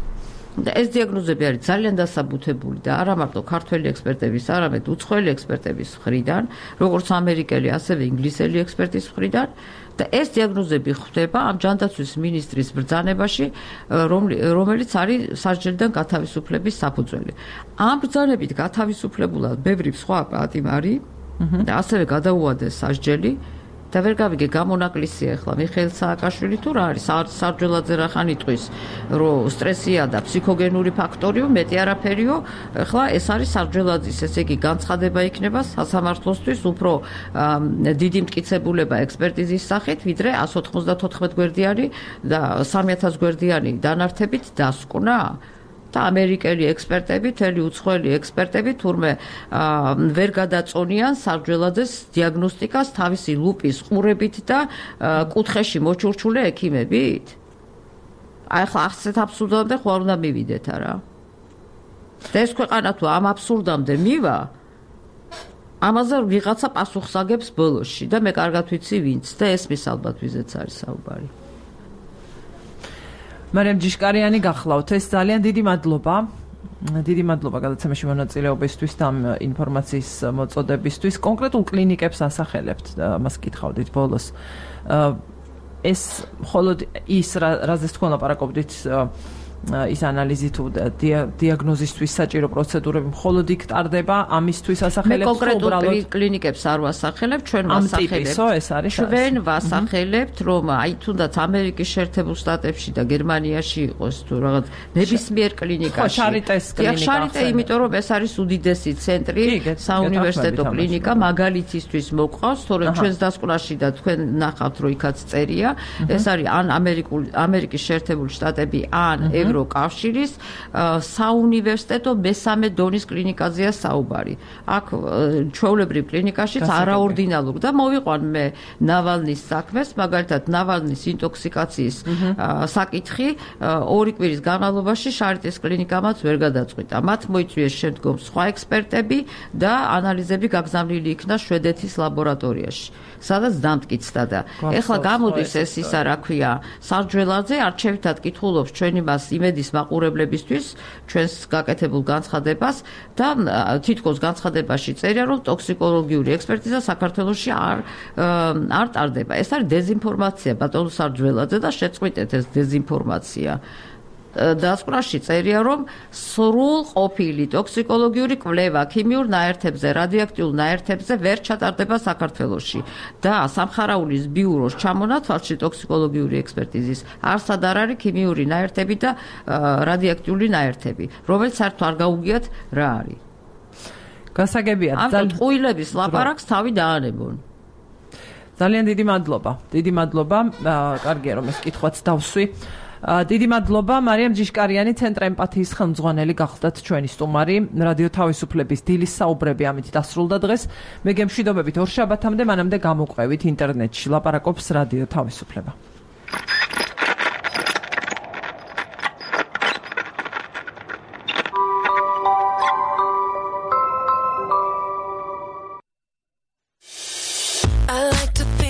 და ეს დიაგნოზები არის ძალიან დასაბუთებული და არა მარტო ქართველი ექსპერტების, არამედ უცხოელი ექსპერტების მხრიდან, როგორც ამერიკელი, ასევე ინგლისელი ექსპერტის მხრიდან. და ეს დიაგნოზები ხდება ამ ჯანდაცვის მინისტრის ბრძანებაში, რომელიც არის სასჯელიდან გათავისუფლების საფუძველი. ამ ბრძანებით გათავისუფლებულად ბევრი სხვა პატიმარი და ასევე გადაუადეს სასჯელი. და ვერ გავიგე გამონაკლისია ახლა მიხეილ სააკაშვილი თუ რა არის სარჯველაძე რახან იტყვის რომ სტრესია და ფსიქოგენური ფაქტორიო მეტი არაფერიო ახლა ეს არის სარჯველაძის ესე იგი განცხადება იქნება სასამართლოსთვის უფრო დიდი მტკიცებულება ექსპერტიზის სახით ვიდრე 194 გვერდიანი და 3000 გვერდიანი დანართებით დასკვნა და ამერიკელი ექსპერტები, თელი უცხოელი ექსპერტები თურმე ვერ გადაწონიან სარჯველაძეს დიაგნოსტიკას თავისი ლუპის ყურებით და კუთხეში მოჩურჩული ექიმებით. აი ახლა ასეთ აბსურდამდე ხوار უნდა მივიდეთ არა? და ეს ქვეყანა თუ ამ აბსურდამდე მივა, ამაზე ვიღაცა პასუხს აგებს ბოლოში და მე კარგად ვიცი ვინც და ესმის ალბათ ვიზეც არის საუბარი. მარიამ ჯიშკარიანი გახლავთ, ეს ძალიან დიდი მადლობა. დიდი მადლობა გადაცემაში მონაწილეობისთვის და ამ ინფორმაციის მოწოდებისთვის. კონკრეტულ კლინიკებს ასახელებთ, მას კითხავდით ბოლოს. ეს მხოლოდ ის რაზეც თქვენ ლაპარაკობდით ის ანალიზი თუ დიაგნოზისთვის საჭირო პროცედურები მხოლოდ იქ ტარდება, ამისთვის ასახელებთ მე კონკრეტულ კლინიკებს არ ვასახელებ, ჩვენ ვასახელებთ, რომ აი თუნდაც ამერიკის შეერთებულ შტატებში და გერმანიაში იყოს თუ რაღაც ნებისმიერ კლინიკაში. შარიტე, იმიტომ რომ ეს არის უდიდესი ცენტრი, საუნივერსიტეტო კლინიკა, მაგალითისთვის მოყავს, თორემ ჩვენს დასკვნაში და თქვენ ნახავთ, რომ იქაც წერია, ეს არის ან ამერიკის შეერთებული შტატები, ან ევროკავშირის საუნივერსიტეტო მესამე დონის კლინიკაზეა საუბარი. აქ ჩვეულებრივ კლინიკაშიც არაორდინალურ და მოვიყვან მე ნავალნის საქმეს, მაგალითად ნავალნის ინტოქსიკაციის საკითხი 2 კვირის განმავლობაში შარიტეს კლინიკამაც ვერ გადაწყვიტა. მათ მოიწვიეს შემდგომ სხვა ექსპერტები და ანალიზები გაგზავნილი იქნა შვედეთის ლაბორატორიაში, სადაც დამტკიცდა და ეხლა გამოდის ეს ისა რა ქვია სარჯველაძე არჩევითად კითხულობს ჩვენ იმას იმედის მაყურებლებისთვის ჩვენს გაკეთებულ განცხადებას და თითქოს განცხადებაში წერია რომ ტოქსიკოლოგიური ექსპერტიზა საქართველოში არ ტარდება. ეს არის დეზინფორმაცია ბატონო სარჯველაძე და შეწყვიტეთ ეს დეზინფორმაცია. დასკვნაში წერია რომ სრულ ყოფილი ტოქსიკოლოგიური კვლევა ქიმიურ ნაერთებზე, რადიოაქტიურ ნაერთებზე ვერ ჩატარდება საქართველოში და სამხარაულის ბიუროს ჩამონათვალში ტოქსიკოლოგიური ექსპერტიზის არსად არ არის ქიმიური ნაერთები და რადიოაქტიული ნაერთები, რომელიც საერთოდ არ გაუგიათ რა არის. გასაგებია, ძალიან ყუილების ლაპარაკს თავი დაანებონ. ძალიან დიდი მადლობა. დიდი მადლობა. კარგია რომ ეს კითხვაც დავსვი. დიდი მადლობა მარიამ ჯიშკარიანი, ცენტრ ემპათიის ხელმძღვანელი გახლდათ ჩვენი სტუმარი. რადიო თავისუფლების დილის საუბრები ამით დასრულდა დღეს. მე გემშვიდობებით ორშაბათამდე, მანამდე გამოყვებით ინტერნეტში. ლაპარაკობს რადიო თავისუფლება. I like to think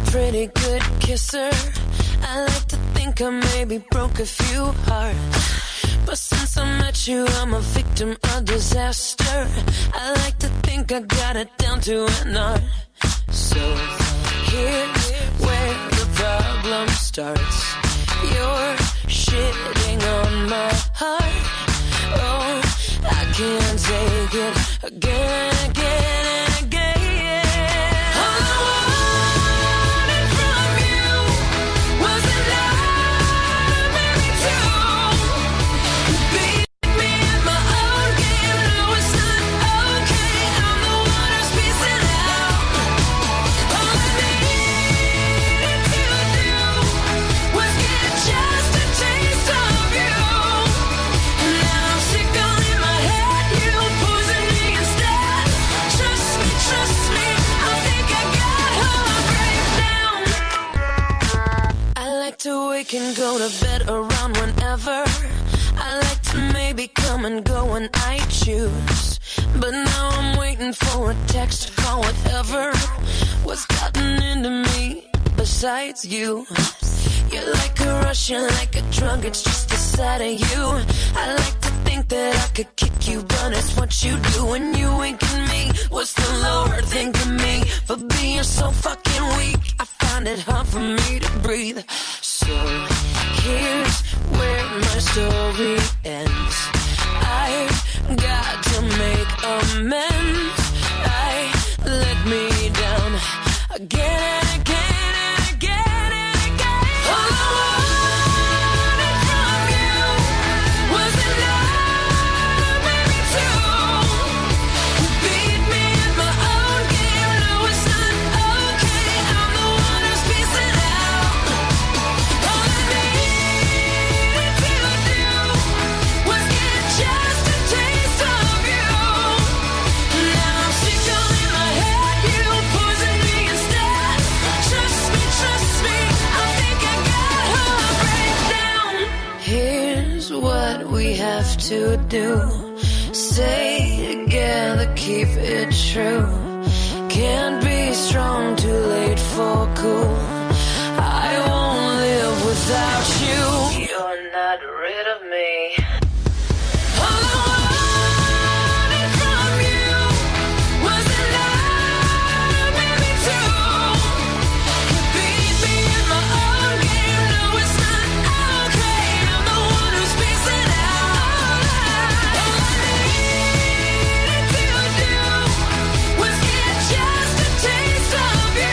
pretty good kisser. I like to think I maybe broke a few hearts, but since I met you, I'm a victim of disaster. I like to think I got it down to an art. So here's where the problem starts. You're shitting on my heart. Oh, I can't take it again, again, and again. All I wanted from you was a love, maybe two. You beat me at my own game. No, it's not okay. I'm the one who's piecing out. All I needed to do was get just a taste of you. And now I'm sick all in my head. You poison me instead. Trust me, I think I got how I break down. I like to wake and go to bed around whenever. I like to maybe come and go when I choose, but now I'm waiting for a text, call, whatever. What's gotten into me besides you? You're like a rush, you're like a drug, it's just the sight of you. I like to think that I could kick you, but it's what you do when you wink at me. What's the Lord think of me for being so fucking weak? I find it hard for me to breathe. So here's where my story ends. I've got to make amends. I let me down again and again and again and again. All I wanted from you was a love, maybe two. You beat me at my own game. No, it's not okay. I'm the one who's piecing out. All I needed to do was get just a taste of you. Now I'm sick all in my head. You poison me instead. Trust me, I think I got how I break down. Here's what we have to do. Stay together, keep it true. Can't be strong, too late for cool. I won't live without you. You're not rid of me. All I wanted from you was a love, maybe two. You beat me at my own game. No, it's not okay. I'm the one who's piecing out. All I needed to do was get just a taste of you.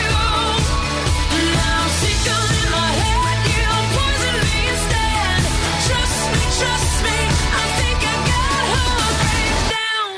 Now I'm sick all in my head. You poison me instead. Trust me, I think I got how I break down.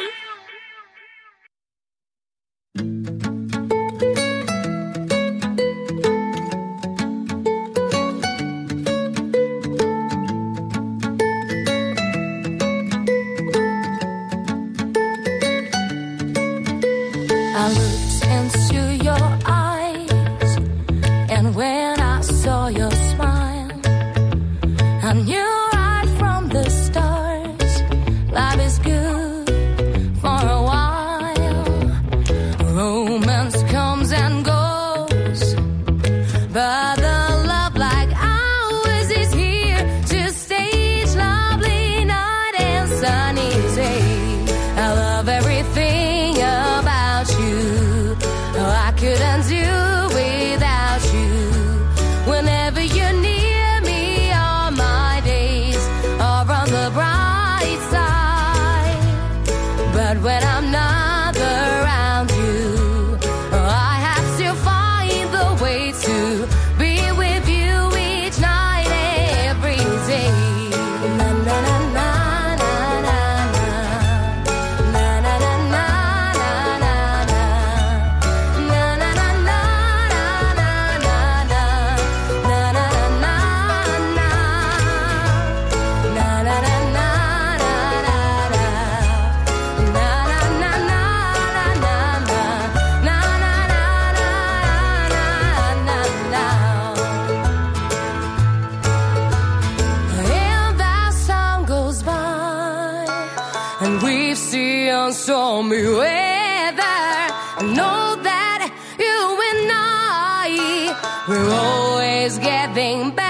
I looked into your eyes, and when I saw your smile, I knew right from the start, life is good for a while. Romance comes and goes, but the love like ours is here to stay each lovely night and sunny day. I love everything about you. I couldn't do without you. Whenever you're near me, all my days are on the bright side. But when I'm not around you, I have to find the way to be with you each night, every day. Na na na na na na na na na na na na. Na na na na na na na na na na na na. Na na na na na na na. Na na na na na na. Na na na na na na. And that song goes by, and we've seen stormy weather. I know that you and I We're always getting better.